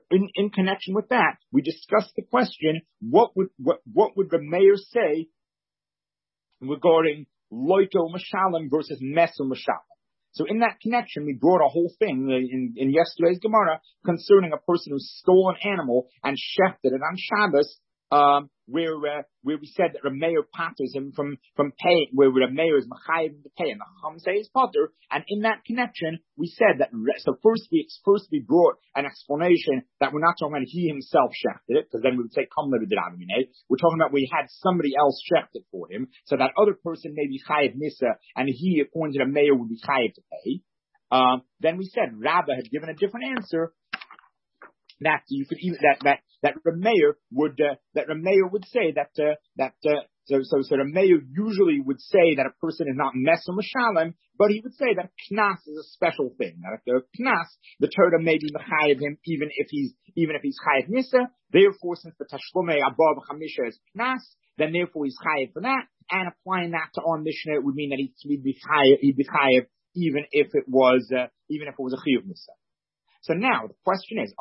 we discussed the question: what would the Meir say regarding loito mashalim versus meso mashalim? So in that connection, we brought a whole thing in yesterday's Gemara concerning a person who stole an animal and shechted it on Shabbos, where we said that Reb Meir patters him from paying, where Reb Meir is mechayiv to pay, and the Chacham say is pater. And in that connection, we said that. So first we brought an explanation that we're not talking about he himself shechted it, because then we would say kam levidinamine. We're talking about we had somebody else shecht it for him, so that other person may be chayiv nisa, and he, according to the Meir, would be chayiv to pay. Then we said Rabbah had given a different answer. That you could even that Reb Meir would say that Reb Meir usually would say that a person is not meso mashalim, but he would say that knas is a special thing. That if the knas, the Torah may be mechayiv him even if he's chayiv nisa. Therefore, since the tashlumei above chamisha is knas, then therefore he's chayiv for that. And applying that to our Mishnah, it would mean that he'd be chayiv even if it was a chiyuv nisa. So now the question is,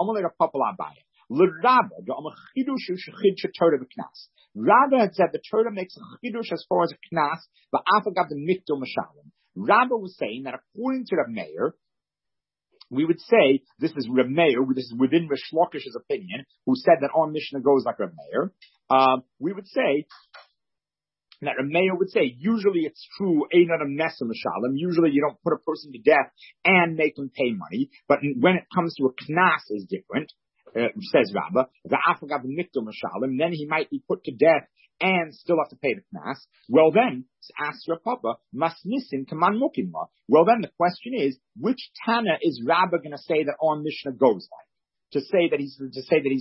Rabba had said the Torah makes a chidush as far as a knas, but afagav the mikdal mashalim. Rabba was saying that according to the Meir, we would say this is Reb Meir, this is within Rish Lakish's opinion, who said that our Mishnah goes like Reb Meir. we would say that a mayor would say, usually it's true, usually you don't put a person to death and make them pay money, but when it comes to a knas is different, says Rabbah, then he might be put to death and still have to pay the knas. Well then, asks Rav Papa, masnisin kaman mukimma. Well then the question is, which Tana is Rabbah going to say that our Mishnah goes like? To say that he's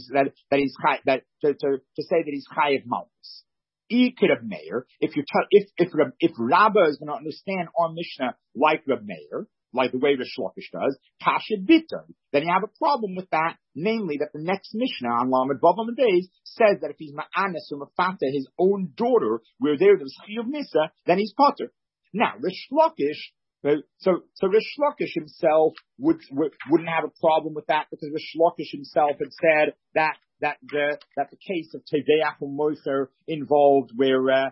chayiv malchus. Ikirav Meir, if Rabbah is going to understand our Mishnah like Rab Meir, like the way Rish Lakish does, Kashid Bitter, then you have a problem with that, namely that the next Mishnah on Lamed Vav Amud Beis says that if he's Ma'anis or Mafata, his own daughter, where there's Chiyuv Nisa, then he's Potter. Now, Rish Lakish, so Rish Lakish himself wouldn't have a problem with that, because Rish Lakish himself had said that the case of Teveach Moiser involved where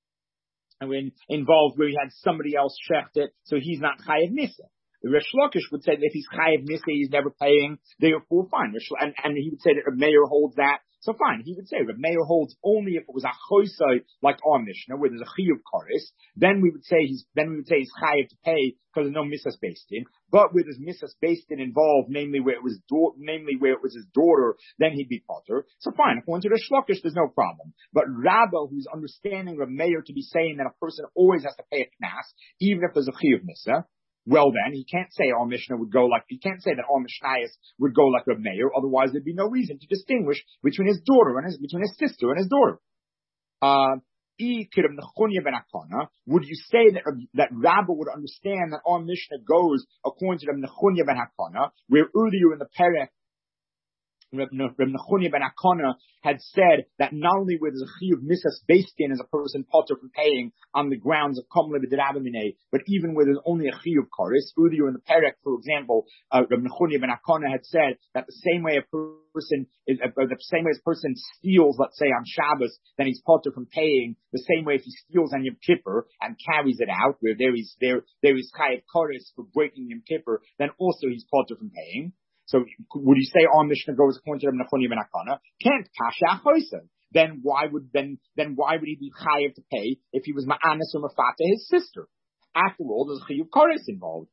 he had somebody else shecht it, so he's not chayiv nisa. The Rish Lakish would say that if he's chayiv nisa, he's never paying, therefore fine. And he would say that Reb Meir holds that, so fine. He would say Reb Meir holds only if it was a choisai like our Mishnah, where there's a chiyuv kares, then we would say he's chayiv to pay because there's no misas based in. But where there's misas based in involved, namely where it was his daughter, then he'd be potter. So fine, according to Rish Lakish, there's no problem. But Rabbah, who's understanding Reb Meir to be saying that a person always has to pay a knas, even if there's a chiyuv misa, well then, he can't say our Mishnah would go like, he can't say that our Mishnayos would go like Reb Meir, otherwise there'd be no reason to distinguish between his daughter and between his sister and his daughter. Would you say that Rabbah would understand that our Mishnah goes according to the Nechunya ben Hakana, where earlier in the Perek, Reb Nechunya ben Hakana had said that not only where there's a chiyuv misas based in as a person potter from paying on the grounds of kom le'b'derabamine, but even where there's only a chiyuv kares. Earlier in the Perek, for example, Reb Nechunya ben Hakana had said that the same way a person steals, let's say on Shabbos, then he's potter from paying. The same way if he steals on Yom Kippur and carries it out, where there is chayiv kares for breaking Yom Kippur, then also he's potter from paying. So would you say our Mishnah goes according to Reb Nechunya ben Hakana? Can't kasha choisav. Then why would he be chayiv to pay if he was ma'anis or mafata his sister? After all, there's chiyuv kares involved.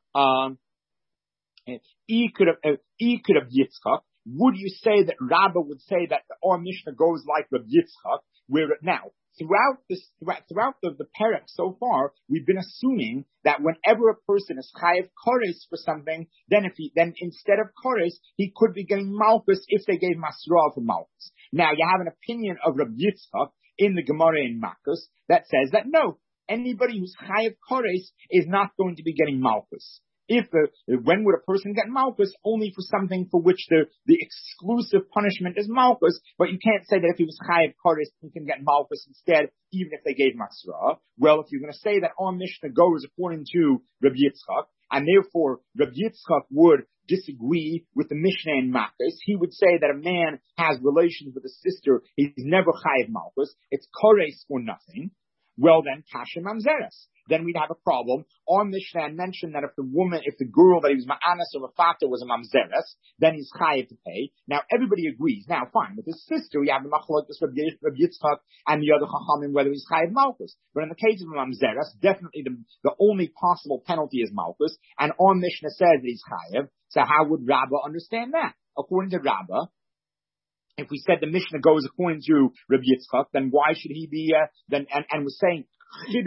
E could have Yitzchak. Would you say that Rabbah would say that our Mishnah goes like Reb Yitzchak? Where now throughout the Perek so far, we've been assuming that whenever a person is chayiv kares for something, then instead of kares, he could be getting malchus if they gave masra for malchus. Now you have an opinion of Reb Yitzchak in the Gemara in Makos that says that no, anybody who's chayiv kares is not going to be getting malchus. When would a person get malchus? Only for something for which the exclusive punishment is malchus, but you can't say that if he was chayiv kares, he can get malchus instead, even if they gave masra. Well, if you're going to say that our Mishnah goes according to Reb Yitzchak, and therefore Reb Yitzchak would disagree with the Mishnah in Makos, he would say that a man has relations with a sister, he's never chayiv malchus, it's kares or nothing. Well then, kasha mamzeres. Then we'd have a problem. Our Mishnah had mentioned that if the girl that he was ma'anas or mafata was a mamzeres, then he's chayiv to pay. Now everybody agrees. Now fine, with his sister, we have the machlokes Reb Yitzchak and the other chachamim whether he's chayiv malchus. But in the case of a mamzeres, definitely the only possible penalty is malchus, and our Mishnah says that he's chayiv. So how would Rabbah understand that? According to Rabbah, if we said the Mishnah goes according to Reb Yitzchak, then why should he be? And we're saying the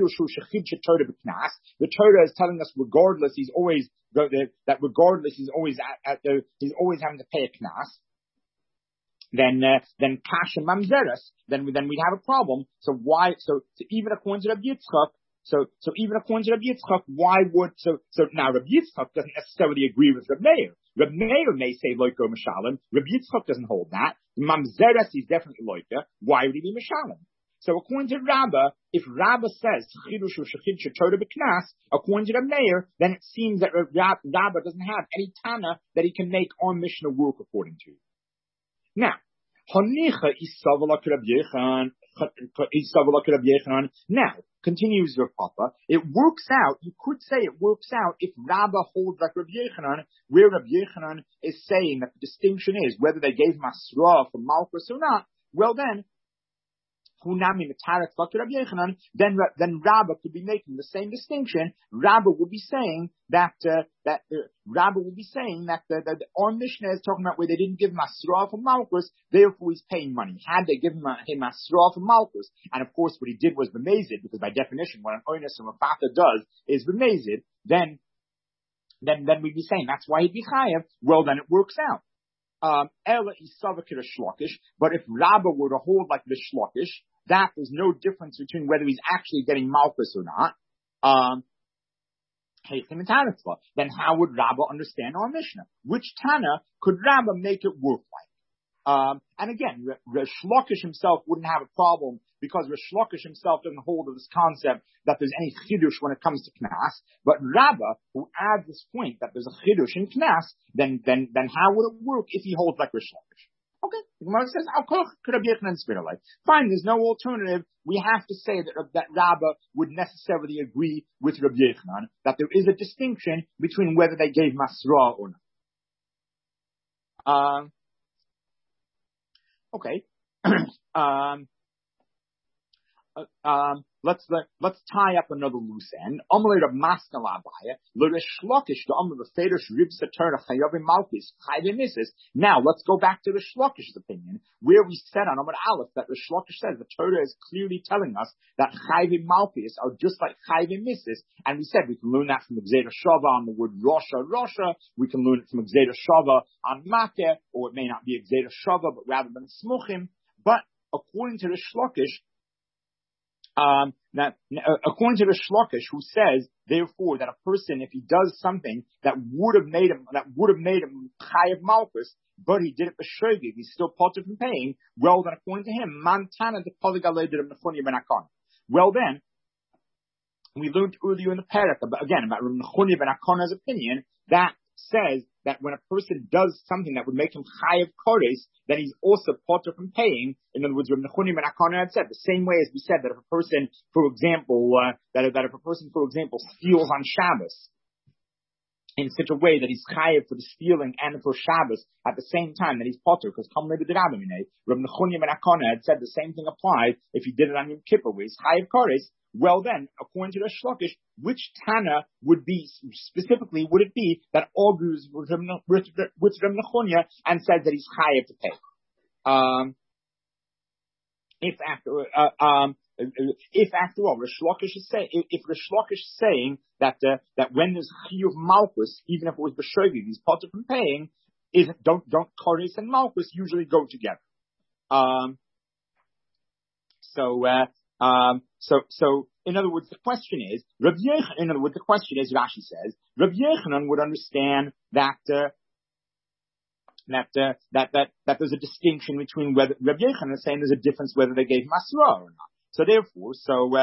Torah is telling us regardless he's always having to pay a knas. Then kasha mamzeres. Then we'd have a problem. So why? So even according to Reb Yitzchak. So even according to Reb Yitzchak, why would so now Reb Yitzchak doesn't necessarily agree with Reb Meir. Reb Meir may say loiko mishalim. Reb Yitzchak doesn't hold that. Mamzeres is definitely loika. Why would he be mishalim? So according to Rabbah, if Rabbah says according to Reb Meir, then it seems that Rabbah doesn't have any tana that he can make our Mishnah work according to. Now, now, continues Rav Papa, it works out, you could say it works out if Rabbah holds like Rav Yechanan, where Rav Yechanan is saying that the distinction is whether they gave Masra for Malchus or not, well then, then Rabbah could be making the same distinction. Rabbah would be saying that our Mishnah is talking about where they didn't give him Asra for Malchus, therefore he's paying money. Had they given him Asra for Malchus, and of course what he did was b'mezid, because by definition what an oinus and a fata does is b'mezid, then we'd be saying that's why he'd be chayav. Well, then it works out. Ela isava kira shlokish, but if Rabbah were to hold like the shlokish, that there's no difference between whether he's actually getting Malchus or not. Then how would Rabbah understand our Mishnah? Which Tana could Rabbah make it work like? And again, Rish Lakish himself wouldn't have a problem, because Rish Lakish himself doesn't hold to this concept that there's any chidush when it comes to knas. But Rabbah, who adds this point that there's a chidush in knas, then how would it work if he holds like Rish Lakish? Okay, the Gemara says, fine, there's no alternative. We have to say that Rabbah would necessarily agree with Rabbi Yochanan, that there is a distinction between whether they gave Masra or not. Okay. Let's tie up another loose end. Now let's go back to the Shlokish's opinion, where we said on Amud Aleph that the Shlokish says the Torah is clearly telling us that Chayvim Malchus are just like Chayvim Mises, and we said we can learn that from Gzeira Shava on the word Rosha. We can learn it from Gzeira Shava on Makeh, or it may not be Gzeira Shava, but rather than Smuchim. But according to the Shlokish, according to the Shlokish, who says, therefore, that a person, if he does something that would have made him Chayav Malchus, but he did it for Shogig, he's still potter from paying. Well, then, according to him, Mantana the Polygaleh did Nechunya ben Akon. Well, then, we learned earlier in the parak, again, about Nechunya ben Akon's opinion, that says that when a person does something that would make him chayav kodes, then he's also potter from paying. In other words, Rabbi Nechunya ben Akon had said the same way as we said that if a person, for example, steals on Shabbos in such a way that he's chayav for the stealing and for Shabbos at the same time, that he's potter, because Rabbi Nechunya ben Akon had said the same thing applied if he did it on Yom Kippur, where he's chayav kodes. Well then, according to the Shlokish, which Tana would be, specifically, would it be that argues with Rabbi Nechunya and says that he's chayav to pay? If after all, Rish Lakish is saying that when there's chiyuv Malchus, even if it was b'shogeg, he's potter from paying, don't Kodesh and Malchus usually go together. So, in other words, the question is, Rashi says, Rabbi Yochanan would understand that there's a distinction between whether, Rabbi Yochanan is saying there's a difference whether they gave Masra or not. So therefore,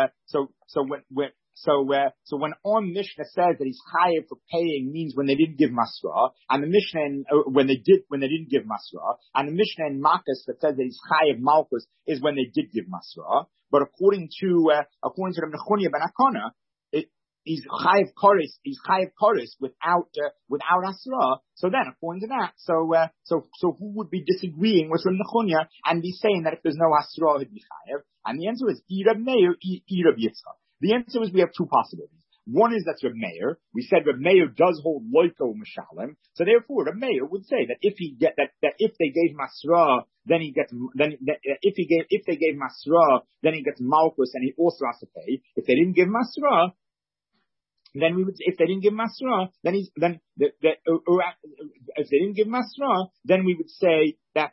when our Mishnah says that he's chayav for paying means when they didn't give Masra, and the Mishnah when they didn't give Masra, and the Mishnah in Makos that says that he's chayav Malchus is when they did give Masra. But according to the Nechunya ben Akon, he's chayav koris without Asra. So then, according to that, so who would be disagreeing with Rabbi Nechunya and be saying that if there's no Asra, he'd be chayav? And the answer is Reb Meir, Reb Yitzchak. The answer is we have two possibilities. One is that's Reb Meir. We said Reb Meir does hold loiko mishalim. So therefore, Reb Meir would say that if he get that if they gave Masra, then he gets if they gave Masra, then he gets Malchus and he also has to pay. If they didn't give Masra, then we would. If they didn't give Masra, then if they didn't give Masra, then we would say that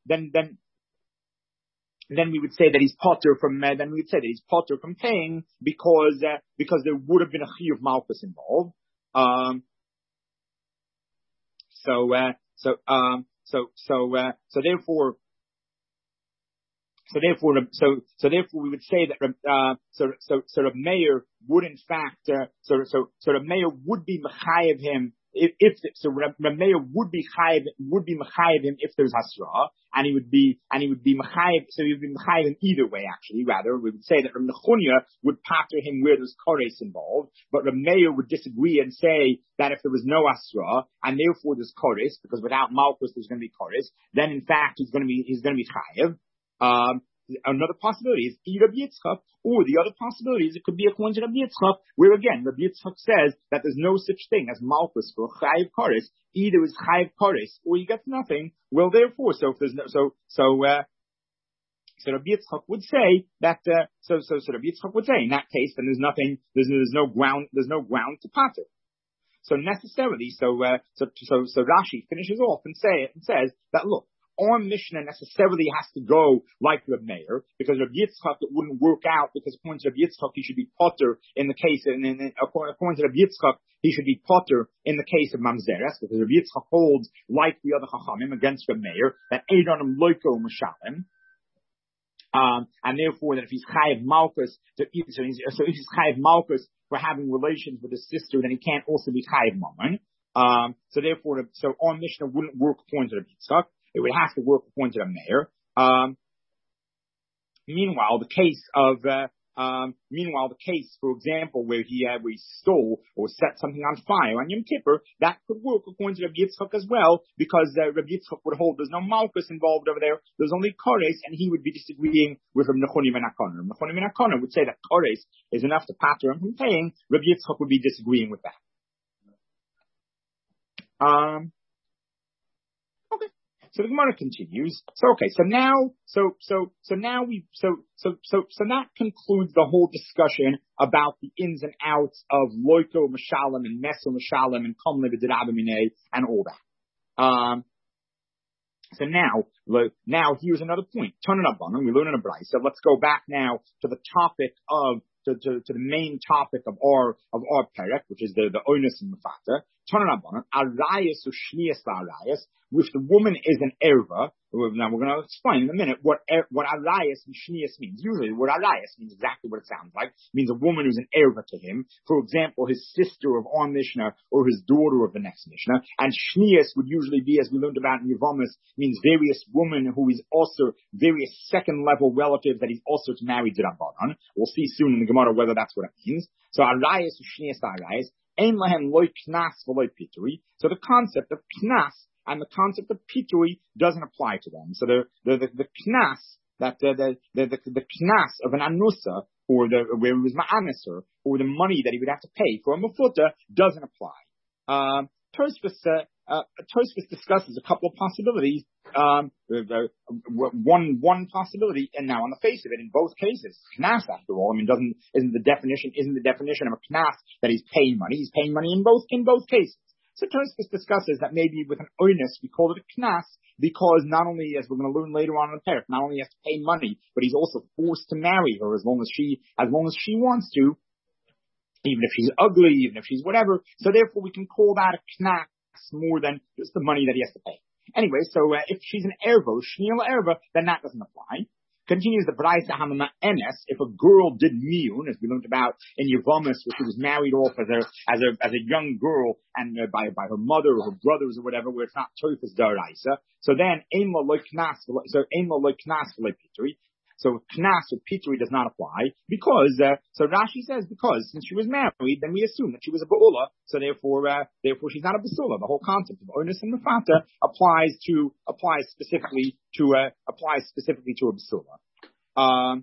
then we would say that he's potter from. Then we would say that he's potter from paying because there would have been a chiyuv malchus involved. So therefore we would say that Reb Meir would in fact Reb Meir would be mechayev him if Reb Meir would be mechayev him if there's hasra, and he would be mechayev. So he would be mechayev him either way. Actually, rather we would say that Reb Nechunya would pater him where there's kores involved, but Reb Meir would disagree and say that if there was no asra and therefore there's kores, because without malchus there's going to be kores, then in fact he's going to be chayev. another possibility is either Rabbi Yitzchak, or the other possibility is it could be according to Rabbi Yitzchak, where again, Rabbi Yitzchak says that there's no such thing as Malchus for Chayiv Kares. Either it's Chayiv Kares, or you get nothing. Well, therefore, so if there's no, so Rabbi Yitzchak would say that, so Rabbi Yitzchak would say in that case, then there's no ground to pater. So necessarily, so Rashi finishes off and says that look, our Mishnah necessarily has to go like Reb Meir, because Rabbi Yitzchak it wouldn't work out, because according to Rabbi Yitzchak he should be potter in the case, and according to Rabbi Yitzchak he should be potter in the case of Mamzeres, because Rabbi Yitzchak holds like the other Chachamim against Reb Meir that Eidonim Loiko Mishalim. And therefore, that if he's chayiv malchus, so if he's chayiv malchus for having relations with his sister, then he can't also be chayiv mammon. So therefore, our Mishnah wouldn't work according to the Yitzchak. It would have to work according to the Meir. Meanwhile, the case, for example, where he stole or set something on fire on Yom Kippur, that could work according to Rabbi Yitzchak as well, because Rabbi Yitzchak would hold there's no malchus involved over there, there's only kores, and he would be disagreeing with Rabbi Nechonim and Akana. Rabbi Nechonim and Akana would say that kores is enough to pater him from paying. Rabbi Yitzchak would be disagreeing with that. Okay. So the Gemara continues. So that concludes the whole discussion about the ins and outs of Loiko Mashalem and Meso Mashalem and Komle V'Dirabimine and all that. So now here's another point. Tanan Abanon, we learn in a brayso. So let's go back now to the topic of to the main topic of our perek, which is the oinus and mafata. Tanan Abanon, arayas or shnias arayas. If the woman is an erva, now we're going to explain in a minute what arayas and shnias means. Usually, what arayas means exactly what it sounds like. It means a woman who's an erva to him. For example, his sister of our Mishnah or his daughter of the next Mishnah. And shnias would usually be, as we learned about in Yevamis, means various women who is also various second level relatives that he's also to marry D'Rabbanan. We'll see soon in the Gemara whether that's what it means. So arayas or shnias arayas. Ein lahem loy knas v'loy pituri. So the concept of knas and the concept of pitui doesn't apply to them. So the knas, that the knas of an anusa, or where it was ma'aneser, or the money that he would have to pay for a mafuta doesn't apply. Tosfos discusses a couple of possibilities. One possibility, and now on the face of it, in both cases, knas after all, isn't the definition of a knas that he's paying money? He's paying money in both cases. So Tosfos discusses that maybe with an oinus we call it a knas, because not only, as we're going to learn later on in the parak, not only has to pay money, but he's also forced to marry her as long as she wants to, even if she's ugly, even if she's whatever. So therefore we can call that a knas more than just the money that he has to pay. Anyway, so if she's an erva, shnila erva, then that doesn't apply. Continues the brayso hamama enes. If a girl did miyun, as we learned about in Yevamis, where she was married off as a young girl and by her mother or her brothers or whatever, where it's not toifus daraisa, so then ein lo knas v'lo pituri. So knas or pituri does not apply because so Rashi says because since she was married, then we assume that she was a ba'ula, so therefore she's not a basula. The whole concept of onus and mafata applies specifically to a basula.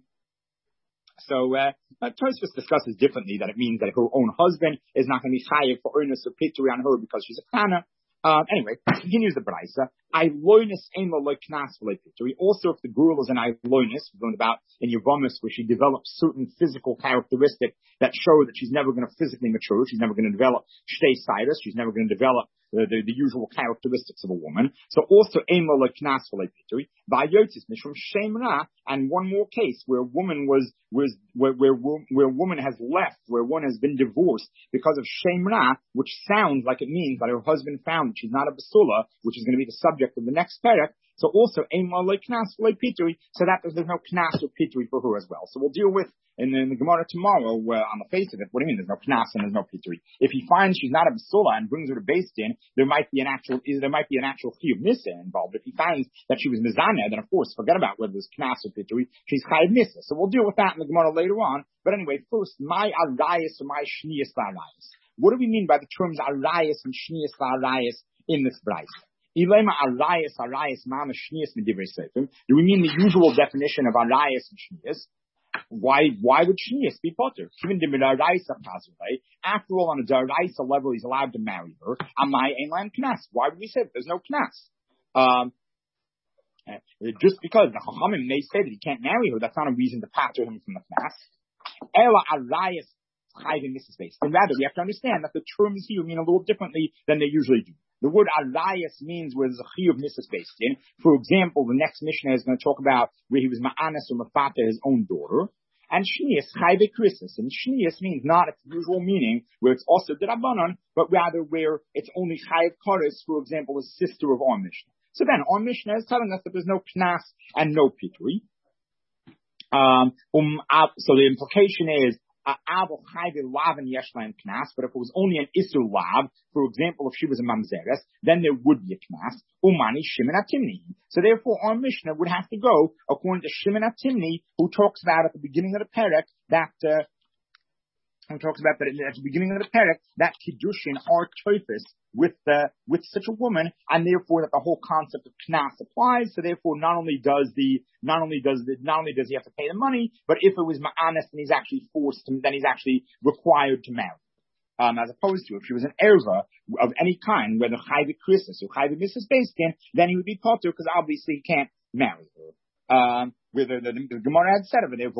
So Tosfos discusses differently that it means that her own husband is not going to be chayiv for onus or pituri on her because she's a kana. Anyway, continues the brayso. Ailonis ein lo knas v'lo pituri. Also, if the girl is an ailonis, we learned about in Yevamis, where she develops certain physical characteristics that show that she's never going to physically mature. She's never going to develop shtei sidus. She's never going to develop the usual characteristics of a woman. So also ein lo knas v'lo pituri. Va'yotzis mishum shem ra. And one more case where a woman where woman has left, where one has been divorced because of shem ra, which sounds like it means that her husband found that she's not a basula, which is going to be the subject of the next parak. So also ein lo knas v'lo pituri. So that there's no knas or pituri for her as well. So we'll deal with in the Gemara tomorrow, on the face of it, what do you mean there's no knas and there's no pituri? If he finds she's not a basula and brings her to Beis Din, there might be an actual chiyuv nissa involved. If he finds that she was mizana, then of course forget about whether there's knas or pituri. She's chayiv nissa. So we'll deal with that in the Gemara later on. But anyway, first, my arayas or my shniyas arayas. What do we mean by the terms arayas and shniyas arayas in this brayso? Ilema arayas mama shnias medivrei sefer. Do we mean the usual definition of arayas and shnias? Why would shnias be potter? Even the midaraisa right? After all, on a daraisa level, he's allowed to marry her. Amai einlan knas. Why would we say that there's no knas? Just because the chachamim may say that he can't marry her, that's not a reason to pater him from the knas. Ela arayas chayvim misses based. And rather, we have to understand that the terms here mean a little differently than they usually do. The word arayas means where there's a chiyuv misses based in. For example, the next Mishnah is going to talk about where he was ma'anas or mafater his own daughter. And shnias chayve krisis. And shnias means not its usual meaning, where it's also derabanan, but rather where it's only chayv karis, for example, a sister of our Mishnah. So then, our Mishnah is telling us that there's no knas and no pitui. So the implication is, but if it was only an isur lav, for example, if she was a mamzeres, then there would be a knas. Umani Shimon Atimni. So therefore, our Mishnah would have to go according to Shimon Atimni, who talks about at the beginning of the perek that that kiddushin are toifus with such a woman, and therefore that the whole concept of knas applies. So therefore, not only does he have to pay the money, but if it was ma'anis, then he's actually required to marry. As opposed to if she was an erva of any kind, whether chayvik krisis or chayvik misses based in, then he would be potter because obviously he can't marry her. Where the Gemara had said over there,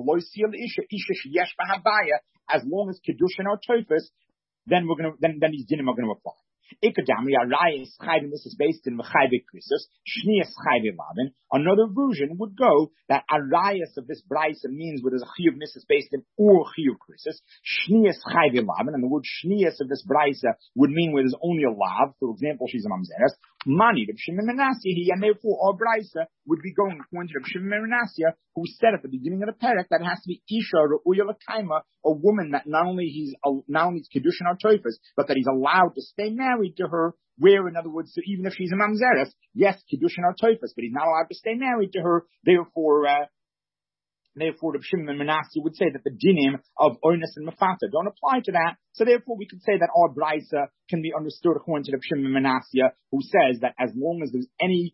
as long as kiddushin are toifus, then these dinim are going to apply. Ikadamri arayis chayvim misses based in chayvik krisis shnias chayvim lavin. Another version would go that arayis of this brisa means where there's a chiyuv misses based in or chiyuv krisis shnias chayvim lavin, and the word shnias of this brisa would mean where there's only a lav. For example, she's a mamzeres. Mani Reb Shimon ben Menasya, and therefore our brisa would be going according to Reb Shimon ben Menasya, who said at the beginning of the perek that it has to be isha or uyalakaima, a woman that not only is kiddushin or toifus, but that he's allowed to stay married to her. Where, in other words, so even if she's a mamzeres, yes, kiddushin or toifus, but he's not allowed to stay married to her. Therefore, Reb Shimon ben Menasya would say that the dinim of oinus and mafata don't apply to that. So therefore, we could say that our brisa can be understood according to Reb Shimon ben Menasya, who says that as long as there's any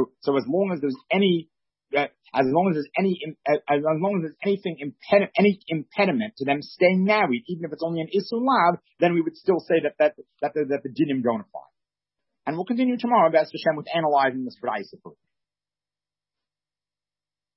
impediment to them staying married, even if it's only an isur lav, then we would still say that the dinim don't apply. And we'll continue tomorrow, B'ez Hashem, with analyzing this brisa.